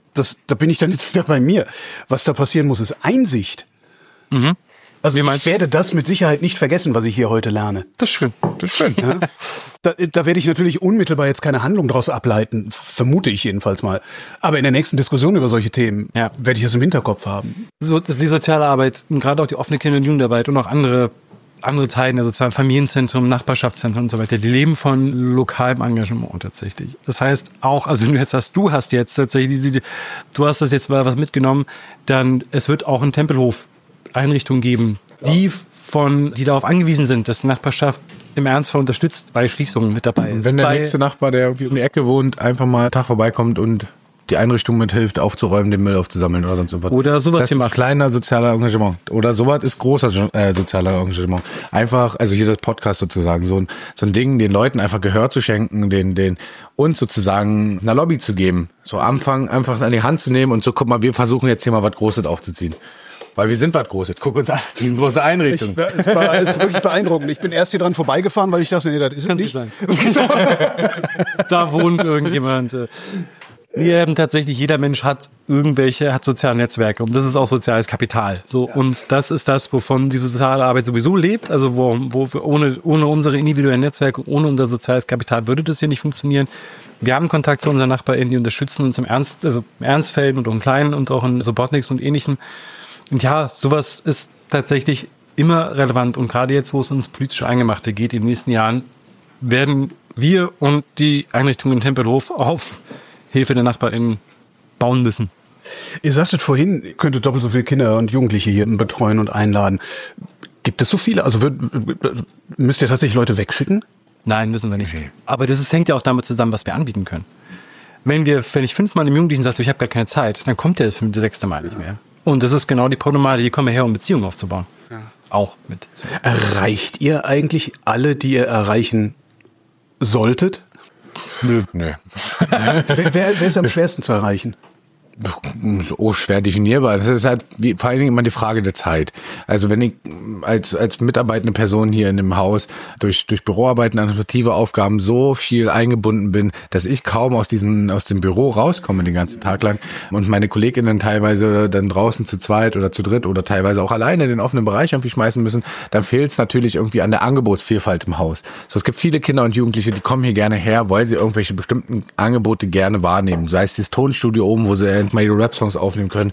[SPEAKER 1] das, da bin ich dann jetzt wieder bei mir. Was da passieren muss, ist Einsicht.
[SPEAKER 2] Mhm.
[SPEAKER 1] Also ich werde das mit Sicherheit nicht vergessen, was ich hier heute lerne.
[SPEAKER 2] Das ist schön, das ist schön.
[SPEAKER 1] Ja? Da, da werde ich natürlich unmittelbar jetzt keine Handlung daraus ableiten, vermute ich jedenfalls mal. Aber in der nächsten Diskussion über solche Themen ja. werde ich das im Hinterkopf haben.
[SPEAKER 2] So, das ist die soziale Arbeit und gerade auch die offene Kinder- und Jugendarbeit und auch andere andere Teile der sozialen Familienzentren, Nachbarschaftszentren und so weiter, die leben von lokalem Engagement tatsächlich. Das heißt auch, also wenn du jetzt sagst, du hast jetzt tatsächlich diese, du hast das jetzt mal was mitgenommen, dann es wird auch einen Tempelhof Einrichtungen geben, die von, die darauf angewiesen sind, dass die Nachbarschaft im Ernstfall unterstützt, bei Schließungen mit dabei ist.
[SPEAKER 3] Wenn der
[SPEAKER 2] bei,
[SPEAKER 3] nächste Nachbar, der irgendwie um die Ecke wohnt, einfach mal einen Tag vorbeikommt und die Einrichtung mithilft, aufzuräumen, den Müll aufzusammeln oder sonst was.
[SPEAKER 2] Oder sowas hier
[SPEAKER 3] macht. Das ist kleiner sozialer Engagement. Oder sowas ist großer äh, sozialer Engagement. Einfach, also hier das Podcast sozusagen, so ein, so ein Ding, den Leuten einfach Gehör zu schenken, den, den, uns sozusagen einer Lobby zu geben. So anfangen, einfach an die Hand zu nehmen und so, guck mal, wir versuchen jetzt hier mal was Großes aufzuziehen. Weil wir sind was Großes. Guck uns an, das ist eine große Einrichtung.
[SPEAKER 1] Ich, es war es ist wirklich beeindruckend. Ich bin erst hier dran vorbeigefahren, weil ich dachte, nee, das ist nicht.
[SPEAKER 2] Sein. Da wohnt irgendjemand. Wir haben tatsächlich, jeder Mensch hat irgendwelche, hat soziale Netzwerke und das ist auch soziales Kapital. So, ja. Und das ist das, wovon die soziale Arbeit sowieso lebt. Also wo, wo wir ohne, ohne unsere individuellen Netzwerke, ohne unser soziales Kapital würde das hier nicht funktionieren. Wir haben Kontakt zu unseren NachbarInnen, die unterstützen uns im Ernst, also im Ernstfällen und im Kleinen und auch in Subotniks und Ähnlichem. Und ja, sowas ist tatsächlich immer relevant. Und gerade jetzt, wo es ins politische Eingemachte geht, in den nächsten Jahren, werden wir und die Einrichtungen in Tempelhof auf Hilfe der NachbarInnen bauen müssen.
[SPEAKER 1] Ihr sagtet vorhin, ihr könntet doppelt so viele Kinder und Jugendliche hier betreuen und einladen. Gibt es so viele? Also würd, müsst ihr tatsächlich Leute wegschicken?
[SPEAKER 2] Nein, müssen wir nicht. Aber das ist, hängt ja auch damit zusammen, was wir anbieten können. Wenn wir, wenn ich fünfmal einem Jugendlichen sage, ich habe gar keine Zeit, dann kommt der das fünfte, sechste Mal nicht mehr. Und das ist genau die Problematik, die kommen her, um Beziehungen aufzubauen. Ja. Auch mit.
[SPEAKER 1] Erreicht ihr eigentlich alle, die ihr erreichen solltet?
[SPEAKER 3] Nö. Nö.
[SPEAKER 1] wer, wer, wer ist am schwersten zu erreichen?
[SPEAKER 3] Oh, schwer definierbar. Das ist halt wie, vor allen Dingen immer die Frage der Zeit. Also wenn ich als als mitarbeitende Person hier in dem Haus durch durch Büroarbeiten, administrative Aufgaben so viel eingebunden bin, dass ich kaum aus diesen aus dem Büro rauskomme den ganzen Tag lang und meine Kolleginnen teilweise dann draußen zu zweit oder zu dritt oder teilweise auch alleine in den offenen Bereich irgendwie schmeißen müssen, dann fehlt es natürlich irgendwie an der Angebotsvielfalt im Haus. So, es gibt viele Kinder und Jugendliche, die kommen hier gerne her, weil sie irgendwelche bestimmten Angebote gerne wahrnehmen. Sei es das Tonstudio oben, wo sie mal ihre Rap-Songs aufnehmen können,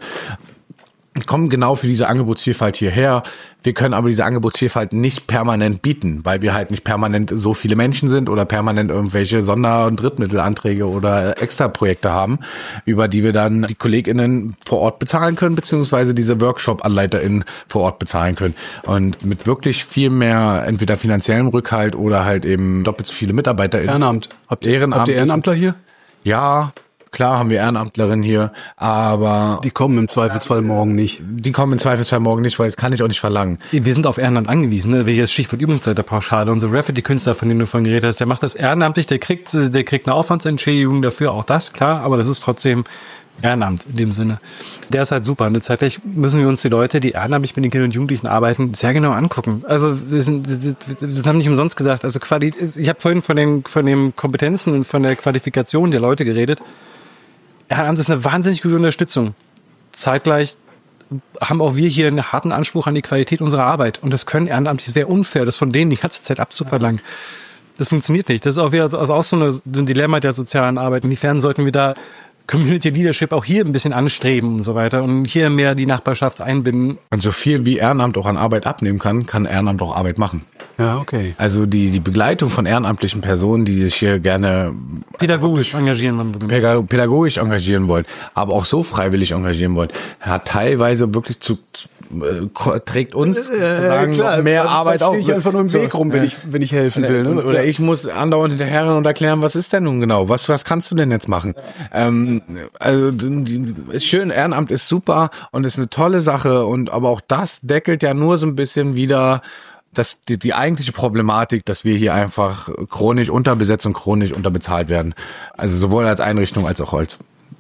[SPEAKER 3] kommen genau für diese Angebotsvielfalt hierher. Wir können aber diese Angebotsvielfalt nicht permanent bieten, weil wir halt nicht permanent so viele Menschen sind oder permanent irgendwelche Sonder- und Drittmittelanträge oder Extraprojekte haben, über die wir dann die KollegInnen vor Ort bezahlen können, beziehungsweise diese Workshop-AnleiterInnen vor Ort bezahlen können. Und mit wirklich viel mehr entweder finanziellem Rückhalt oder halt eben doppelt so viele MitarbeiterInnen.
[SPEAKER 1] Ehrenamt. Habt ihr,
[SPEAKER 3] Ehrenamt.
[SPEAKER 1] habt ihr Ehrenamtler hier?
[SPEAKER 3] Ja, klar haben wir Ehrenamtlerinnen hier, aber...
[SPEAKER 1] Die kommen im Zweifelsfall morgen nicht.
[SPEAKER 3] Die kommen im Zweifelsfall morgen nicht, weil das kann ich auch nicht verlangen.
[SPEAKER 2] Wir sind auf Ehrenamt angewiesen, ne? Wie jetzt Stichwort Übungsleiterpauschale. Unser Graffiti-Künstler, von dem du vorhin geredet hast, der macht das ehrenamtlich, der kriegt, der kriegt eine Aufwandsentschädigung dafür, auch das, klar, aber das ist trotzdem Ehrenamt in dem Sinne. Der ist halt super. Und zeitgleich müssen wir uns die Leute, die ehrenamtlich mit den Kindern und Jugendlichen arbeiten, sehr genau angucken. Also wir sind, das haben nicht umsonst gesagt. Also Quali- ich habe vorhin von den, von den Kompetenzen und von der Qualifikation der Leute geredet. Ehrenamt ist eine wahnsinnig gute Unterstützung. Zeitgleich haben auch wir hier einen harten Anspruch an die Qualität unserer Arbeit. Und das können Ehrenamtliche, es wäre unfair, das von denen die ganze Zeit abzuverlangen. Das funktioniert nicht. Das ist auch wieder also auch so, eine, so ein Dilemma der sozialen Arbeit. Inwiefern sollten wir da Community Leadership auch hier ein bisschen anstreben und so weiter und hier mehr die Nachbarschaft einbinden.
[SPEAKER 3] Und so viel wie Ehrenamt auch an Arbeit abnehmen kann, kann Ehrenamt auch Arbeit machen.
[SPEAKER 1] Ja, okay.
[SPEAKER 3] Also die die Begleitung von ehrenamtlichen Personen, die sich hier gerne
[SPEAKER 2] pädagogisch engagieren wollen,
[SPEAKER 3] pädagogisch engagieren wollen, aber auch so freiwillig engagieren wollen, hat teilweise wirklich zu, zu äh, trägt uns
[SPEAKER 1] äh,
[SPEAKER 3] sozusagen
[SPEAKER 1] klar,
[SPEAKER 3] noch mehr
[SPEAKER 1] dann,
[SPEAKER 3] Arbeit
[SPEAKER 1] dann
[SPEAKER 3] auf.
[SPEAKER 1] Ich einfach nur im Weg rum, wenn ich wenn ich helfen will. Ne?
[SPEAKER 3] Oder ich muss andauernd hinterher und erklären, was ist denn nun genau? Was was kannst du denn jetzt machen? Ähm, also ist schön, Ehrenamt ist super und ist eine tolle Sache und aber auch das deckelt ja nur so ein bisschen wieder das, die, die eigentliche Problematik, dass wir hier einfach chronisch unterbesetzt und chronisch unterbezahlt werden. Also sowohl als Einrichtung als auch als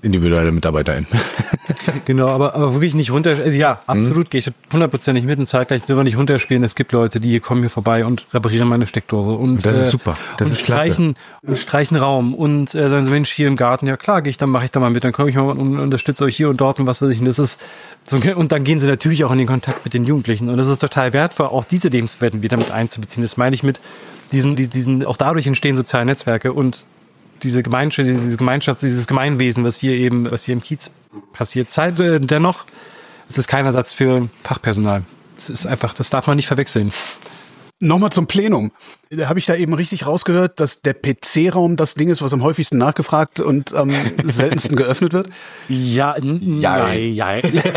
[SPEAKER 3] individuelle MitarbeiterInnen.
[SPEAKER 2] Genau, aber, aber wirklich nicht runter, also ja, absolut, mhm. gehe ich hundertprozentig mit und zeitgleich dürfen wir nicht runterspielen. Es gibt Leute, die kommen hier vorbei und reparieren meine Steckdose und
[SPEAKER 3] das ist
[SPEAKER 2] äh,
[SPEAKER 3] super, das
[SPEAKER 2] und
[SPEAKER 3] ist
[SPEAKER 2] streichen, und streichen Raum und äh, dann so, Mensch, hier im Garten, ja klar, gehe ich, dann mache ich da mal mit, dann komme ich mal und unterstütze euch hier und dort und was weiß ich. Und das ist so, und dann gehen sie natürlich auch in den Kontakt mit den Jugendlichen und das ist total wertvoll, auch diese Lebenswelten wieder mit einzubeziehen. Das meine ich mit diesen, diesen, auch dadurch entstehen soziale Netzwerke und diese Gemeinschaft, diese Gemeinschaft, dieses Gemeinwesen, was hier eben, was hier im Kiez passiert. Zeit, äh, dennoch, es ist kein Ersatz für Fachpersonal. Es ist einfach, das darf man nicht verwechseln.
[SPEAKER 1] Nochmal zum Plenum. Da habe ich da eben richtig rausgehört, dass der P C-Raum das Ding ist, was am häufigsten nachgefragt und am seltensten geöffnet wird?
[SPEAKER 2] Ja, n- nein, ja.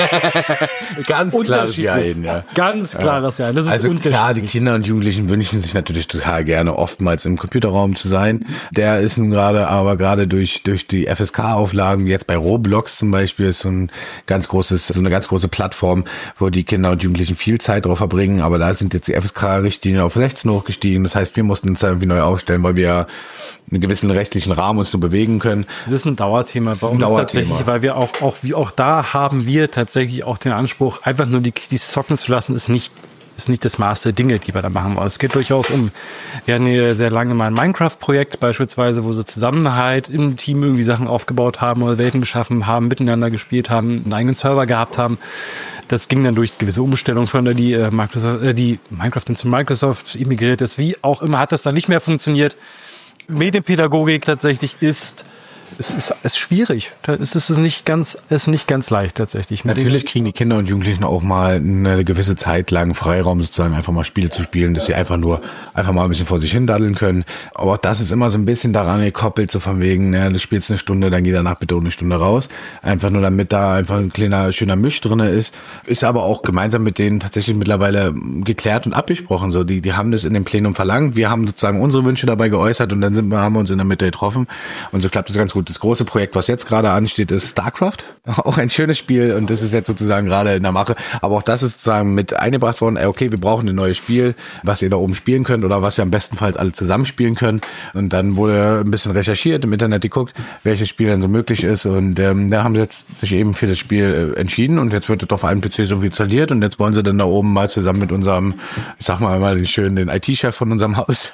[SPEAKER 3] Ganz klares Jein, ja.
[SPEAKER 2] Ganz klares Jein. Das ist
[SPEAKER 3] also klar, die Kinder und Jugendlichen wünschen sich natürlich total gerne, oftmals im Computerraum zu sein. Der ist nun gerade, aber gerade durch durch die F S K-Auflagen, jetzt bei Roblox zum Beispiel, ist so ein ganz großes, so eine ganz große Plattform, wo die Kinder und Jugendlichen viel Zeit drauf verbringen. Aber da sind jetzt die F S K-Richtlinien auf sechzehn hochgestiegen. Das heißt, wir mussten uns da irgendwie neu aufstellen, weil wir einen gewissen rechtlichen Rahmen uns nur bewegen können.
[SPEAKER 2] Das ist ein Dauerthema bei uns tatsächlich, weil wir auch, auch, wie auch da haben wir tatsächlich auch den Anspruch, einfach nur die, die zocken zu lassen, ist nicht, ist nicht das Maß der Dinge, die wir da machen wollen. Es geht durchaus um, wir hatten hier sehr lange mal ein Minecraft-Projekt beispielsweise, wo sie Zusammenhalt im Team irgendwie Sachen aufgebaut haben oder Welten geschaffen haben, miteinander gespielt haben, einen eigenen Server gehabt haben. Das ging dann durch gewisse Umstellungen, von der die, äh, Microsoft, äh, die Minecraft dann zu Microsoft emigriert ist. Wie auch immer hat das dann nicht mehr funktioniert. Medienpädagogik tatsächlich ist, es ist, ist schwierig. Es ist nicht ganz, ist nicht ganz leicht tatsächlich.
[SPEAKER 3] Natürlich kriegen die Kinder und Jugendlichen auch mal eine gewisse Zeit lang Freiraum, sozusagen einfach mal Spiele zu spielen, dass sie einfach nur, einfach mal ein bisschen vor sich hin daddeln können. Aber auch das ist immer so ein bisschen daran gekoppelt, so von wegen, ne, du spielst eine Stunde, dann geh danach bitte eine Stunde raus. Einfach nur, damit da einfach ein kleiner, schöner Misch drinne ist. Ist aber auch gemeinsam mit denen tatsächlich mittlerweile geklärt und abgesprochen. So, die, die haben das in dem Plenum verlangt. Wir haben sozusagen unsere Wünsche dabei geäußert und dann sind wir, haben wir uns in der Mitte getroffen. Und so klappt das ganz gut. Das große Projekt, was jetzt gerade ansteht, ist StarCraft. Auch ein schönes Spiel und das ist jetzt sozusagen gerade in der Mache. Aber auch das ist sozusagen mit eingebracht worden, okay, wir brauchen ein neues Spiel, was ihr da oben spielen könnt oder was wir am bestenfalls alle zusammen spielen können. Und dann wurde ein bisschen recherchiert, im Internet geguckt, welches Spiel dann so möglich ist. Und ähm, da haben sie jetzt sich eben für das Spiel äh, entschieden und jetzt wird es auf allen P Cs irgendwie installiert und jetzt wollen sie dann da oben mal zusammen mit unserem, ich sag mal mal den schönen, den I T-Chef von unserem Haus,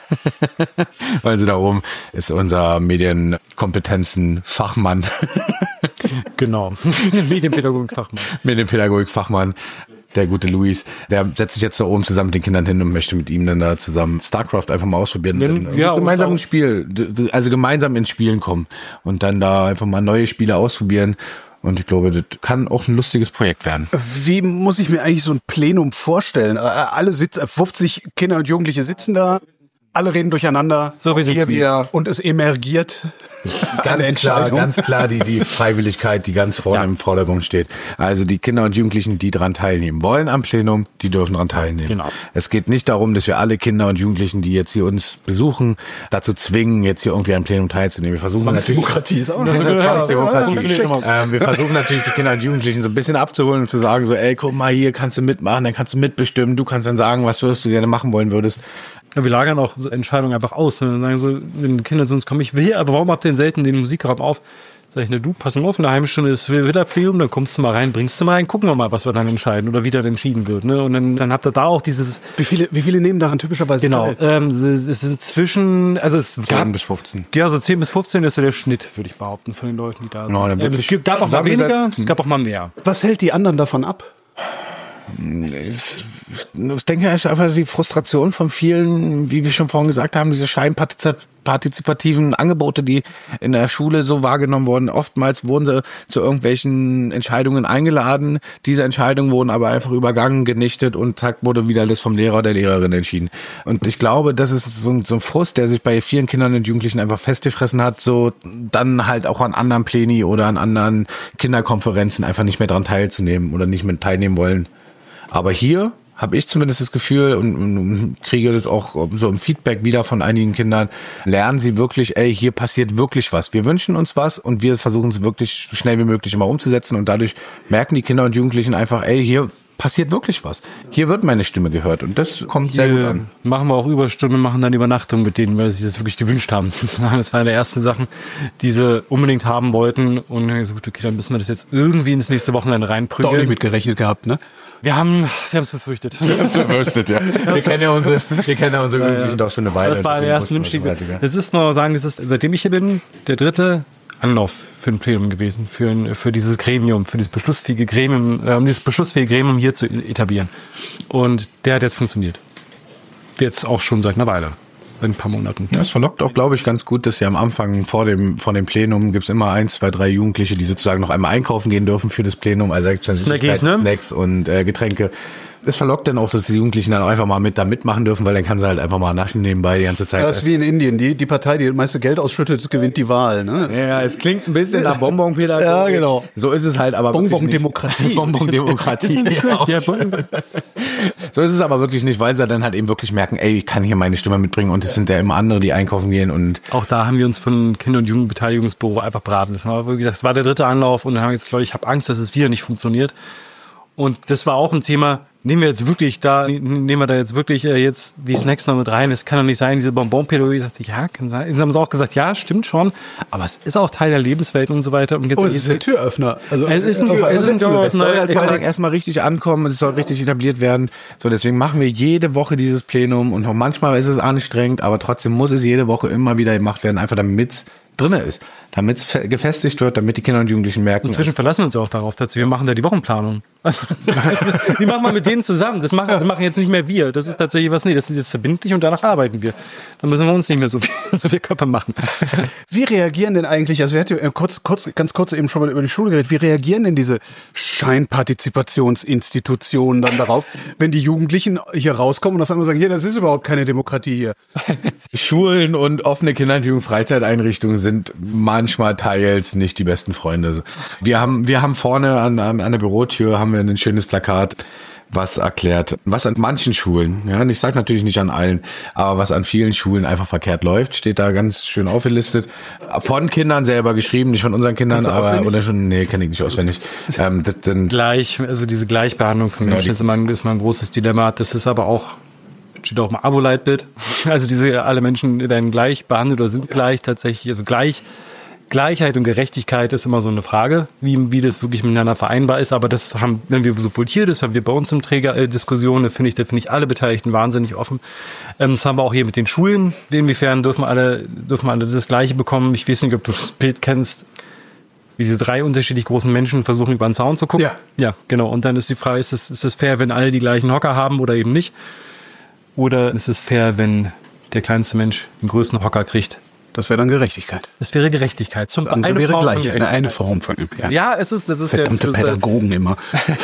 [SPEAKER 3] weil sie da oben ist unser Medienkompetenzen Fachmann.
[SPEAKER 2] Genau. Medienpädagogik-Fachmann.
[SPEAKER 3] Medienpädagogik-Fachmann. Der gute Luis, der setzt sich jetzt da oben zusammen mit den Kindern hin und möchte mit ihm dann da zusammen StarCraft einfach mal ausprobieren.
[SPEAKER 2] Ja,
[SPEAKER 3] und
[SPEAKER 2] ja,
[SPEAKER 3] gemeinsam ins Spiel, also gemeinsam ins Spielen kommen und dann da einfach mal neue Spiele ausprobieren. Und ich glaube, das kann auch ein lustiges Projekt werden.
[SPEAKER 1] Wie muss ich mir eigentlich so ein Plenum vorstellen? Alle sitzen, fünfzig Kinder und Jugendliche sitzen da. Alle reden durcheinander.
[SPEAKER 2] So wie sind wir.
[SPEAKER 1] Und es emergiert.
[SPEAKER 3] Ganz klar, ganz klar die, die Freiwilligkeit, die ganz vorne ja. im Vordergrund steht. Also die Kinder und Jugendlichen, die daran teilnehmen wollen am Plenum, die dürfen daran teilnehmen. Genau. Es geht nicht darum, dass wir alle Kinder und Jugendlichen, die jetzt hier uns besuchen, dazu zwingen, jetzt hier irgendwie am Plenum teilzunehmen. Wir versuchen natürlich,
[SPEAKER 1] Demokratie ist auch noch
[SPEAKER 3] eine Demokratie. Ähm, wir versuchen natürlich, die Kinder und Jugendlichen so ein bisschen abzuholen und zu sagen so, ey, guck mal, hier kannst du mitmachen, dann kannst du mitbestimmen, du kannst dann sagen, was würdest du gerne machen wollen würdest.
[SPEAKER 2] Ja, wir lagern auch so Entscheidungen einfach aus. Ne? Sagen so, wenn Kinder zu uns kommen, ich will, aber warum habt ihr denn selten den Musikraum auf? Sag ich, ne, du, pass mal auf, in einer halben Stunde ist wieder Plenum, dann kommst du mal rein, bringst du mal rein, gucken wir mal, was wir dann entscheiden oder wie dann entschieden wird. Ne? Und dann, dann habt ihr da auch dieses...
[SPEAKER 1] Wie viele, wie viele nehmen daran typischerweise
[SPEAKER 2] genau, teil? Genau, ähm, es sind zwischen, also es gab...
[SPEAKER 3] zehn bis fünfzehn.
[SPEAKER 2] Ja, so zehn bis fünfzehn ist ja der Schnitt, würde ich behaupten, von den Leuten, die da sind.
[SPEAKER 3] No,
[SPEAKER 2] ähm, es gab auch mal weniger, es gab auch mal mehr.
[SPEAKER 1] Was hält die anderen davon ab?
[SPEAKER 3] Ich, ich denke, es ist einfach die Frustration von vielen, wie wir schon vorhin gesagt haben, diese scheinpartizipativen Angebote, die in der Schule so wahrgenommen wurden. Oftmals wurden sie zu irgendwelchen Entscheidungen eingeladen. Diese Entscheidungen wurden aber einfach übergangen, genichtet und zack, wurde wieder alles vom Lehrer oder der Lehrerin entschieden. Und ich glaube, das ist so ein, so ein Frust, der sich bei vielen Kindern und Jugendlichen einfach festgefressen hat, so dann halt auch an anderen Pläni oder an anderen Kinderkonferenzen einfach nicht mehr dran teilzunehmen oder nicht mehr teilnehmen wollen. Aber hier habe ich zumindest das Gefühl und, und kriege das auch so im Feedback wieder von einigen Kindern, lernen sie wirklich, ey, hier passiert wirklich was. Wir wünschen uns was und wir versuchen es wirklich so schnell wie möglich immer umzusetzen und dadurch merken die Kinder und Jugendlichen einfach, ey, hier passiert wirklich was. Hier wird meine Stimme gehört und das kommt sehr gut an.
[SPEAKER 2] Machen wir auch Überstunden, machen dann Übernachtung mit denen, weil sie das wirklich gewünscht haben. Das war eine der ersten Sachen, die sie unbedingt haben wollten. Und dann habe ich gesagt, okay, dann müssen wir das jetzt irgendwie ins nächste Wochenende reinprügeln.
[SPEAKER 1] Doch nicht mitgerechnet gehabt, ne?
[SPEAKER 2] Wir haben wir haben es befürchtet.
[SPEAKER 3] Wir haben es befürchtet, ja. Wir kennen ja unsere, wir kennen ja unsere Jugendlichen ja, ja. doch schon eine Weile.
[SPEAKER 2] Das war der erste Wunsch. Das ist mal sagen, das ist, seitdem ich hier bin, der dritte Anlauf für ein Plenum gewesen, für, ein, für dieses Gremium, für dieses beschlussfähige Gremium, äh, um dieses beschlussfähige Gremium hier zu etablieren. Und der hat jetzt funktioniert. Jetzt auch schon seit einer Weile, seit ein paar Monaten.
[SPEAKER 3] Ja, es verlockt auch, glaube ich, ganz gut, dass ja am Anfang vor dem, vor dem Plenum gibt's immer ein, zwei, drei Jugendliche, die sozusagen noch einmal einkaufen gehen dürfen für das Plenum. Also gibt's dann
[SPEAKER 2] Snackies, ne?
[SPEAKER 3] Snacks und äh, Getränke. Es verlockt dann auch, dass die Jugendlichen dann auch einfach mal mit da mitmachen dürfen, weil dann kann sie halt einfach mal naschen nebenbei die ganze Zeit.
[SPEAKER 1] Das ist wie in Indien. Die, die Partei, die das meiste Geld ausschüttet, gewinnt die Wahl. Ne?
[SPEAKER 3] Ja, es klingt ein bisschen nach Bonbon-Pädagogik.
[SPEAKER 1] Ja, genau.
[SPEAKER 3] So ist es halt aber
[SPEAKER 1] Bonbon-Demokratie.
[SPEAKER 3] Bonbon-Demokratie.
[SPEAKER 2] Ja,
[SPEAKER 3] so ist es aber wirklich nicht, weil sie dann halt eben wirklich merken, ey, ich kann hier meine Stimme mitbringen und es sind ja immer andere, die einkaufen gehen. Und
[SPEAKER 2] auch da haben wir uns von Kinder- und Jugendbeteiligungsbüro einfach beraten. Das war, wie gesagt, das war der dritte Anlauf und dann haben wir jetzt, Leute, ich habe Angst, dass es wieder nicht funktioniert. Und das war auch ein Thema, nehmen wir jetzt wirklich da, nehmen wir da jetzt wirklich äh, jetzt die Snacks noch mit rein. Es kann doch nicht sein, diese Bonbon-Pädagogik sagt, ja, kann sein. Dann haben sie auch gesagt, ja, stimmt schon, aber es ist auch Teil der Lebenswelt und so weiter. Und jetzt,
[SPEAKER 1] oh, es ist ein Türöffner. Also
[SPEAKER 3] es ist ein Türöffner. Es, es soll halt vor allem erstmal richtig ankommen, es soll richtig etabliert werden. So, deswegen machen wir jede Woche dieses Plenum und auch manchmal ist es anstrengend, aber trotzdem muss es jede Woche immer wieder gemacht werden, einfach damit es drinne ist, damit es gefestigt wird, damit die Kinder und Jugendlichen merken.
[SPEAKER 2] Inzwischen verlassen wir uns auch darauf, dass wir machen da die Wochenplanung. Also, die machen wir mit denen zusammen. Das machen, das machen jetzt nicht mehr wir. Das ist tatsächlich was, nee, das ist jetzt verbindlich und danach arbeiten wir. Dann müssen wir uns nicht mehr so viel, so viel Körper machen.
[SPEAKER 1] Wie reagieren denn eigentlich, also wir hatten ja kurz, kurz, ganz kurz eben schon mal über die Schule geredet, wie reagieren denn diese Scheinpartizipationsinstitutionen dann darauf, wenn die Jugendlichen hier rauskommen und auf einmal sagen, hier, das ist überhaupt keine Demokratie hier?
[SPEAKER 3] Schulen und offene Kinder- und Jugendfreizeiteinrichtungen sind manchmal teils nicht die besten Freunde. Wir haben, wir haben vorne an, an, an der Bürotür haben wir ein schönes Plakat, was erklärt, was an manchen Schulen, ja, und ich sage natürlich nicht an allen, aber was an vielen Schulen einfach verkehrt läuft, steht da ganz schön aufgelistet. Von Kindern selber geschrieben, nicht von unseren Kindern, aber oder schon, nee, kenne ich nicht auswendig. Ähm, das sind
[SPEAKER 2] Gleich, also diese Gleichbehandlung von Menschen, ja, ist, immer, ist immer ein großes Dilemma. Das ist aber auch, steht auch im Abo-Leitbild. Also diese, alle Menschen werden gleich behandelt oder sind gleich tatsächlich, also gleich. Gleichheit und Gerechtigkeit ist immer so eine Frage, wie, wie das wirklich miteinander vereinbar ist. Aber das haben, wenn wir sowohl hier, das haben wir bei uns im Träger äh, Diskussionen, da finde ich, da finde ich alle Beteiligten wahnsinnig offen. Ähm, das haben wir auch hier mit den Schulen. Inwiefern dürfen alle, dürfen alle das Gleiche bekommen? Ich weiß nicht, ob du das Bild kennst, wie diese drei unterschiedlich großen Menschen versuchen, über den Zaun zu gucken.
[SPEAKER 1] Ja.
[SPEAKER 2] Ja, genau. Und dann ist die Frage, ist es, ist es fair, wenn alle die gleichen Hocker haben oder eben nicht? Oder ist es fair, wenn der kleinste Mensch den größten Hocker kriegt?
[SPEAKER 1] Das wäre dann Gerechtigkeit.
[SPEAKER 2] Das wäre Gerechtigkeit. Zum
[SPEAKER 1] das andere
[SPEAKER 2] eine
[SPEAKER 1] wäre
[SPEAKER 2] Form
[SPEAKER 1] gleich, eine, eine Form von
[SPEAKER 2] ja. ja, es ist, das ist
[SPEAKER 1] verdammte
[SPEAKER 2] ja,
[SPEAKER 1] Pädagogen immer.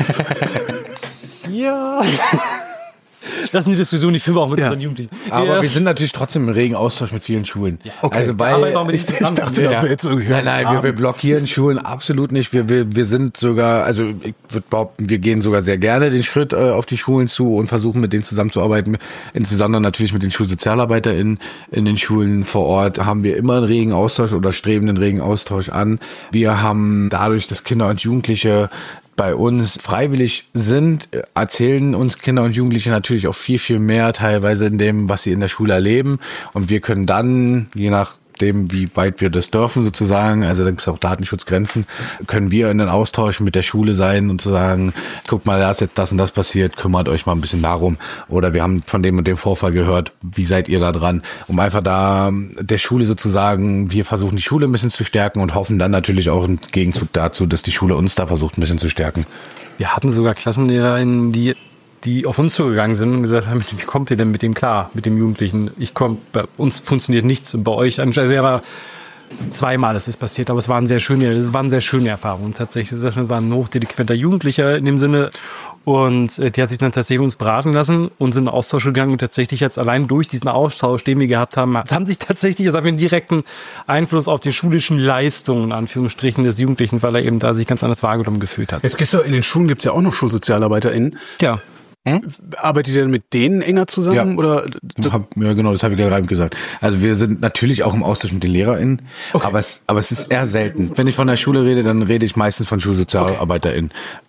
[SPEAKER 2] Ja. Das ist eine Diskussion, die führen wir auch mit ja. unseren Jugendlichen.
[SPEAKER 3] Aber
[SPEAKER 2] ja.
[SPEAKER 3] wir sind natürlich trotzdem im regen Austausch mit vielen Schulen.
[SPEAKER 2] Ja. Okay.
[SPEAKER 3] Also weil
[SPEAKER 2] ich,
[SPEAKER 3] ich dachte, ja. wir jetzt so nein, nein, wir, wir blockieren Schulen absolut nicht. Wir, wir, wir sind sogar, also ich würde behaupten, wir gehen sogar sehr gerne den Schritt äh, auf die Schulen zu und versuchen mit denen zusammenzuarbeiten. Insbesondere natürlich mit den SchulsozialarbeiterInnen in den Schulen vor Ort haben wir immer einen regen Austausch oder streben den regen Austausch an. Wir haben dadurch, dass Kinder und Jugendliche bei uns freiwillig sind, erzählen uns Kinder und Jugendliche natürlich auch viel, viel mehr teilweise in dem, was sie in der Schule erleben. Und wir können dann, je nachdem, wie weit wir das dürfen sozusagen, also da gibt es auch Datenschutzgrenzen, können wir in den Austausch mit der Schule sein und zu sagen, guck mal, da ist jetzt das und das passiert, kümmert euch mal ein bisschen darum. Oder wir haben von dem und dem Vorfall gehört, wie seid ihr da dran? Um einfach da der Schule sozusagen, wir versuchen die Schule ein bisschen zu stärken und hoffen dann natürlich auch im Gegenzug dazu, dass die Schule uns da versucht ein bisschen zu stärken.
[SPEAKER 2] Wir hatten sogar KlassenlehrerInnen, die die auf uns zugegangen sind und gesagt haben, wie kommt ihr denn mit dem klar, mit dem Jugendlichen? Ich komme, bei uns funktioniert nichts und bei euch, also aber zweimal ist es passiert, aber es waren sehr schöne, es waren sehr schöne Erfahrungen tatsächlich. Das war ein hochdelinquenter Jugendlicher in dem Sinne und die hat sich dann tatsächlich uns beraten lassen und sind in Austausch gegangen und tatsächlich jetzt allein durch diesen Austausch, den wir gehabt haben, haben sich tatsächlich, das hat einen direkten Einfluss auf die schulischen Leistungen, in Anführungsstrichen, des Jugendlichen, weil er eben da sich ganz anders wahrgenommen gefühlt hat.
[SPEAKER 1] Jetzt gibt's ja, in den Schulen gibt's ja auch noch SchulsozialarbeiterInnen.
[SPEAKER 2] Ja.
[SPEAKER 1] Hm? Arbeitet ihr denn mit denen enger zusammen?
[SPEAKER 3] Ja,
[SPEAKER 1] oder?
[SPEAKER 3] Ja genau, das habe ich gerade gesagt. Also wir sind natürlich auch im Austausch mit den LehrerInnen, okay. aber, es, aber es ist eher selten. Wenn ich von der Schule rede, dann rede ich meistens von SchulsozialarbeiterInnen.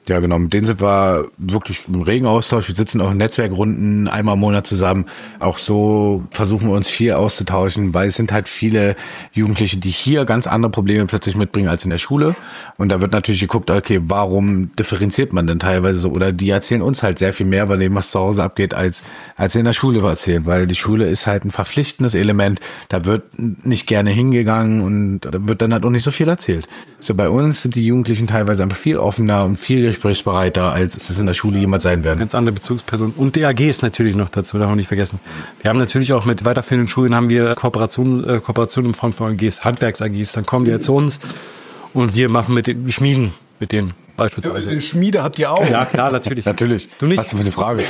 [SPEAKER 3] Ja, genau. Mit denen sind wir wirklich im regen Austausch. Wir sitzen auch in Netzwerkrunden einmal im Monat zusammen. Auch so versuchen wir uns viel auszutauschen, weil es sind halt viele Jugendliche, die hier ganz andere Probleme plötzlich mitbringen als in der Schule. Und da wird natürlich geguckt, okay, warum differenziert man denn teilweise so? Oder die erzählen uns halt sehr viel mehr, weil dem was zu Hause abgeht, als als sie in der Schule erzählen. Weil die Schule ist halt ein verpflichtendes Element. Da wird nicht gerne hingegangen und da wird dann halt auch nicht so viel erzählt. So bei uns sind die Jugendlichen teilweise einfach viel offener und viel gesprächsbereiter, als es in der Schule jemals sein werden.
[SPEAKER 2] Ganz andere Bezugspersonen. Und D A Gs natürlich noch dazu, darf man nicht vergessen. Wir haben natürlich auch mit weiterführenden Schulen haben wir Kooperationen, äh, Kooperationen in Form von A Gs, Handwerks-A Gs. Dann kommen die ja zu uns und wir machen mit den Schmieden mit denen beispielsweise.
[SPEAKER 1] Eine Schmiede habt ihr auch?
[SPEAKER 2] Ja, klar, natürlich.
[SPEAKER 3] Natürlich.
[SPEAKER 2] Du nicht?
[SPEAKER 3] Was ist denn für eine Frage?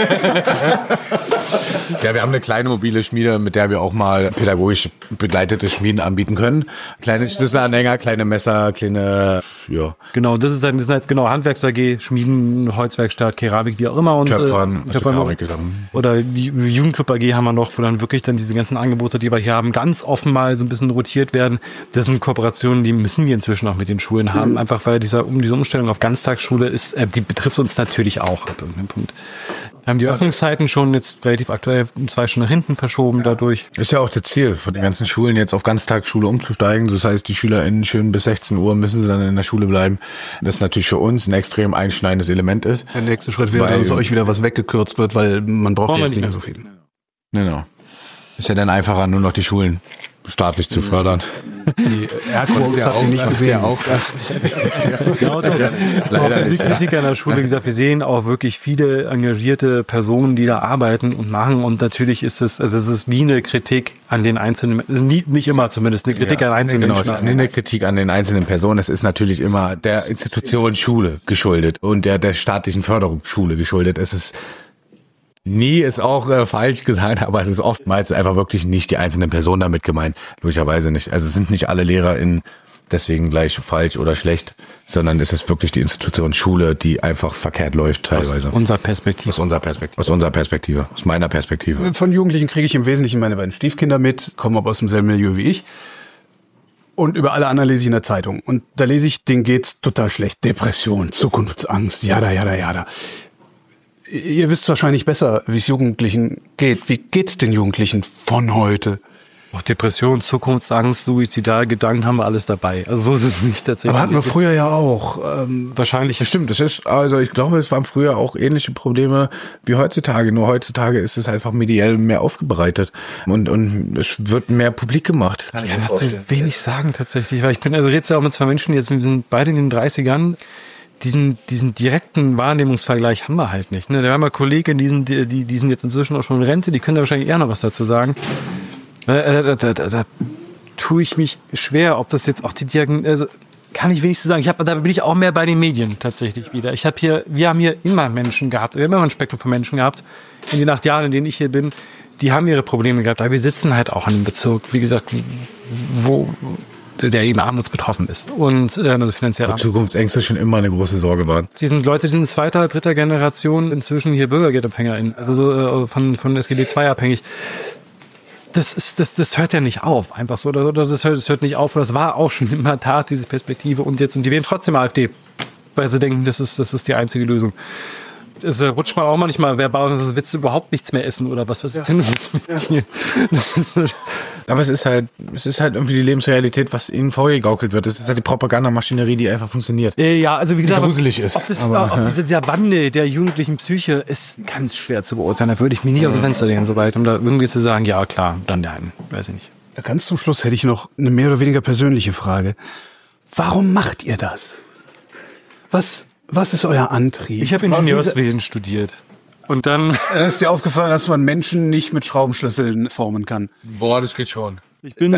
[SPEAKER 3] Ja, wir haben eine kleine mobile Schmiede, mit der wir auch mal pädagogisch begleitete Schmieden anbieten können. Kleine Schlüsselanhänger, kleine Messer, kleine, ja.
[SPEAKER 2] Genau, das ist dann, das ist halt, genau, Handwerks-A G, Schmieden, Holzwerkstatt, Keramik, wie auch immer. Und,
[SPEAKER 3] Töpfern,
[SPEAKER 2] äh, Töpfern
[SPEAKER 3] Keramik.
[SPEAKER 2] Oder die Jugendclub-A G haben wir noch, wo dann wirklich dann diese ganzen Angebote, die wir hier haben, ganz offen mal so ein bisschen rotiert werden. Das sind Kooperationen, die müssen wir inzwischen auch mit den Schulen haben, mhm. einfach weil dieser, um diese Umstellung auf Ganztagsschule ist, äh, die betrifft uns natürlich auch ab irgendeinem Punkt. Wir haben die Öffnungszeiten schon jetzt relativ aktuell zwei Stunden nach hinten verschoben ja. dadurch.
[SPEAKER 3] Ist ja auch das Ziel von den ganzen Schulen, jetzt auf Ganztagsschule umzusteigen. Das heißt, die SchülerInnen schön bis sechzehn Uhr müssen sie dann in der Schule bleiben. Das natürlich für uns ein extrem einschneidendes Element ist.
[SPEAKER 1] Der nächste Schritt wäre, dass euch wieder was weggekürzt wird, weil man braucht ja jetzt nicht mehr so viel.
[SPEAKER 3] Genau. Ist ja dann einfacher, nur noch die Schulen staatlich zu fördern.
[SPEAKER 1] Die Airquotes ja auch nicht gesehen.
[SPEAKER 3] Ja auch.
[SPEAKER 2] Genau, doch. Ja, leider auch Physikkritiker in der Schule, wie gesagt, wir sehen auch wirklich viele engagierte Personen, die da arbeiten und machen. Und natürlich ist es, also es ist wie eine Kritik an den einzelnen, nie, nicht immer zumindest, eine Kritik
[SPEAKER 3] ja,
[SPEAKER 2] an einzelnen
[SPEAKER 3] genau,
[SPEAKER 2] Menschen.
[SPEAKER 3] Es ist nicht eine Kritik an den einzelnen Personen. Es ist natürlich immer der Institution Schule geschuldet und der, der staatlichen Förderung Schule geschuldet. Es ist nie ist auch äh, falsch gesagt, aber es ist oftmals einfach wirklich nicht die einzelnen Personen damit gemeint. Logischerweise nicht. Also es sind nicht alle LehrerInnen deswegen gleich falsch oder schlecht, sondern es ist wirklich die Institution Schule, die einfach verkehrt läuft teilweise.
[SPEAKER 2] Aus unserer Perspektive.
[SPEAKER 3] Aus unserer Perspektive. Aus unserer Perspektive. Aus meiner Perspektive.
[SPEAKER 1] Von Jugendlichen kriege ich im Wesentlichen meine beiden Stiefkinder mit, kommen aber aus demselben Milieu wie ich. Und über alle anderen lese ich in der Zeitung. Und da lese ich, denen geht's total schlecht. Depression, Zukunftsangst, jada, jada, jada. Ihr wisst wahrscheinlich besser, wie es Jugendlichen geht. Wie geht's den Jugendlichen von heute?
[SPEAKER 2] Auch Depression, Zukunftsangst, Suizidalgedanken haben wir alles dabei. Also so ist es nicht tatsächlich.
[SPEAKER 1] Aber hatten wir früher ja auch. Ähm,
[SPEAKER 2] wahrscheinlich.
[SPEAKER 3] Das stimmt, das ist, also ich glaube, es waren früher auch ähnliche Probleme wie heutzutage. Nur heutzutage ist es einfach mediell mehr aufbereitet. Und, und es wird mehr publik gemacht.
[SPEAKER 2] Kann ich ja, dazu wenig sagen tatsächlich. Weil ich bin, also redest ja auch mit zwei Menschen, jetzt wir sind beide in den dreißigern. Diesen, diesen direkten Wahrnehmungsvergleich haben wir halt nicht. Ne? Wir haben ja Kollegen, die sind, die, die sind jetzt inzwischen auch schon in Rente, die können da wahrscheinlich eher noch was dazu sagen. Da, da, da, da, da tue ich mich schwer, ob das jetzt auch die Diagnosen, also kann ich wenigstens sagen, ich hab, da bin ich auch mehr bei den Medien tatsächlich wieder. Ich habe hier, wir haben hier immer Menschen gehabt, wir haben immer ein Spektrum von Menschen gehabt, in den acht Jahren, in denen ich hier bin, die haben ihre Probleme gehabt, aber wir sitzen halt auch in einem Bezirk, wie gesagt, wo der eben armutsbetroffen ist und äh, also finanziell arm.
[SPEAKER 3] Zukunftsängste schon immer eine große Sorge waren.
[SPEAKER 2] Sie sind Leute, die sind zweiter, dritter Generation inzwischen hier Bürgergeldempfängerin, also so, äh, von von S G D zwei abhängig. Das ist das das hört ja nicht auf, einfach so oder, oder das hört das hört nicht auf. Das war auch schon immer da, diese Perspektive, und jetzt und die wählen trotzdem AfD, weil sie denken, das ist das ist die einzige Lösung. Es rutscht man auch manchmal verbal, also willst du überhaupt nichts mehr essen oder was? Was ist denn los mit dir? Das ist so.
[SPEAKER 3] Aber es ist halt, es ist halt irgendwie die Lebensrealität, was ihnen vorgegaukelt wird. Es ist halt die Propagandamaschinerie, die einfach funktioniert.
[SPEAKER 2] Ja, also wie gesagt,
[SPEAKER 3] die gruselig ist.
[SPEAKER 2] Ob, das,
[SPEAKER 3] aber,
[SPEAKER 2] ob ja. dieser, dieser Wandel der jugendlichen Psyche ist ganz schwer zu beurteilen. Da würde ich mich nicht aus dem Fenster lehnen, so weit, um da irgendwie zu sagen, ja klar, dann der einen, weiß ich nicht.
[SPEAKER 1] Ganz zum Schluss hätte ich noch eine mehr oder weniger persönliche Frage. Warum macht ihr das? Was Was ist euer Antrieb?
[SPEAKER 2] Ich habe Ingenieurswesen studiert. Und dann
[SPEAKER 1] ist dir aufgefallen, dass man Menschen nicht mit Schraubenschlüsseln formen kann.
[SPEAKER 3] Boah, das geht schon.
[SPEAKER 2] Ich bin...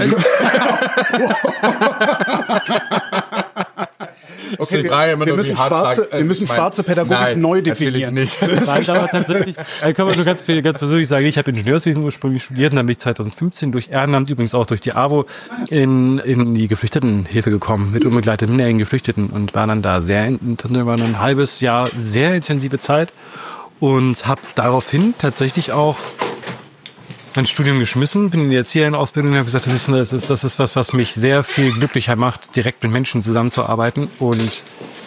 [SPEAKER 1] Okay, wir, Frage, wir, müssen schwarze, wir müssen schwarze Pädagogik nein, neu definieren.
[SPEAKER 3] Nicht.
[SPEAKER 2] Nein, aber tatsächlich, also kann man nur ganz, ganz persönlich sagen, ich habe Ingenieurswesen ursprünglich studiert und dann bin ich zweitausendfünfzehn durch Ehrenamt, übrigens auch durch die AWO, in, in die Geflüchtetenhilfe gekommen, mit unbegleiteten minderjährigen Geflüchteten, und war dann da sehr, war ein halbes Jahr sehr intensive Zeit und habe daraufhin tatsächlich auch mein Studium geschmissen, bin in die Erzieherausbildung und habe gesagt, das ist, das ist, das ist was, was mich sehr viel glücklicher macht, direkt mit Menschen zusammenzuarbeiten, und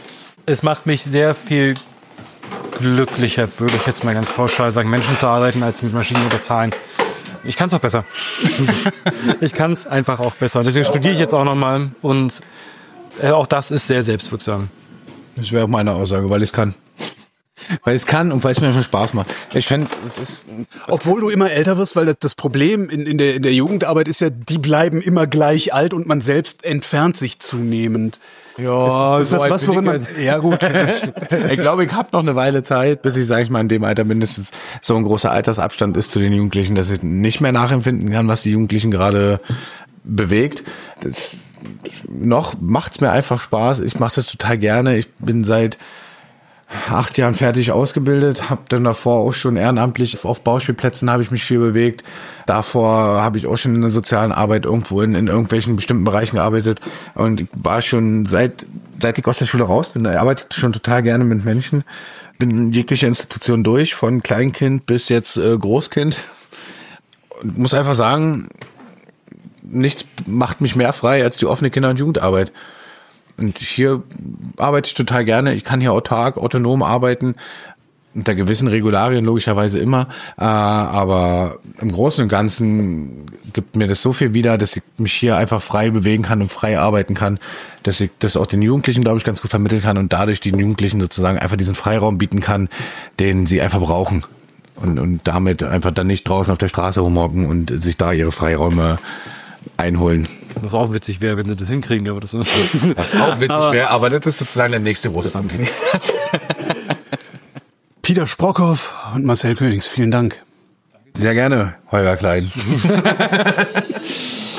[SPEAKER 2] Es macht mich sehr viel glücklicher, würde ich jetzt mal ganz pauschal sagen, Menschen zu arbeiten, als mit Maschinen oder Zahlen. Ich kann es auch besser. Ich kann es einfach auch besser. Deswegen studiere ich jetzt auch nochmal und äh, auch das ist sehr selbstwirksam.
[SPEAKER 3] Das wäre auch meine Aussage, weil ich es kann. Weil ich es kann und weil es mir einfach Spaß macht. Ich finde, es ist...
[SPEAKER 1] Obwohl du immer älter wirst, weil das Problem in, in, der, in der Jugendarbeit ist ja, die bleiben immer gleich alt und man selbst entfernt sich zunehmend.
[SPEAKER 3] Ja,
[SPEAKER 1] ist, ist das was, worin man... Ja, gut.
[SPEAKER 3] Ich glaube, ich habe noch eine Weile Zeit, bis ich, sage ich mal, in dem Alter mindestens so ein großer Altersabstand ist zu den Jugendlichen, dass ich nicht mehr nachempfinden kann, was die Jugendlichen gerade bewegt. Das, noch macht's mir einfach Spaß. Ich mache das total gerne. Ich bin seit acht Jahren fertig ausgebildet, habe dann davor auch schon ehrenamtlich auf Bauspielplätzen habe ich mich viel bewegt. Davor habe ich auch schon in der sozialen Arbeit irgendwo in, in irgendwelchen bestimmten Bereichen gearbeitet und ich war schon seit seit ich aus der Schule raus bin, arbeite ich schon total gerne mit Menschen. Bin in jegliche Institution durch, von Kleinkind bis jetzt äh, Großkind. Und muss einfach sagen, nichts macht mich mehr frei als die offene Kinder- und Jugendarbeit. Und hier arbeite ich total gerne. Ich kann hier autark, autonom arbeiten, unter gewissen Regularien logischerweise immer. Äh, aber im Großen und Ganzen gibt mir das so viel wieder, dass ich mich hier einfach frei bewegen kann und frei arbeiten kann, dass ich das auch den Jugendlichen, glaube ich, ganz gut vermitteln kann und dadurch den Jugendlichen sozusagen einfach diesen Freiraum bieten kann, den sie einfach brauchen. Und, und damit einfach dann nicht draußen auf der Straße rumhocken und sich da ihre Freiräume einholen.
[SPEAKER 2] Was auch witzig wäre, wenn sie das hinkriegen. Aber das ist
[SPEAKER 3] Was auch witzig wäre, aber das ist sozusagen der nächste große Amt.
[SPEAKER 1] Peter Sprockhoff und Marcel Königs, vielen Dank.
[SPEAKER 3] Sehr gerne, Holger Klein.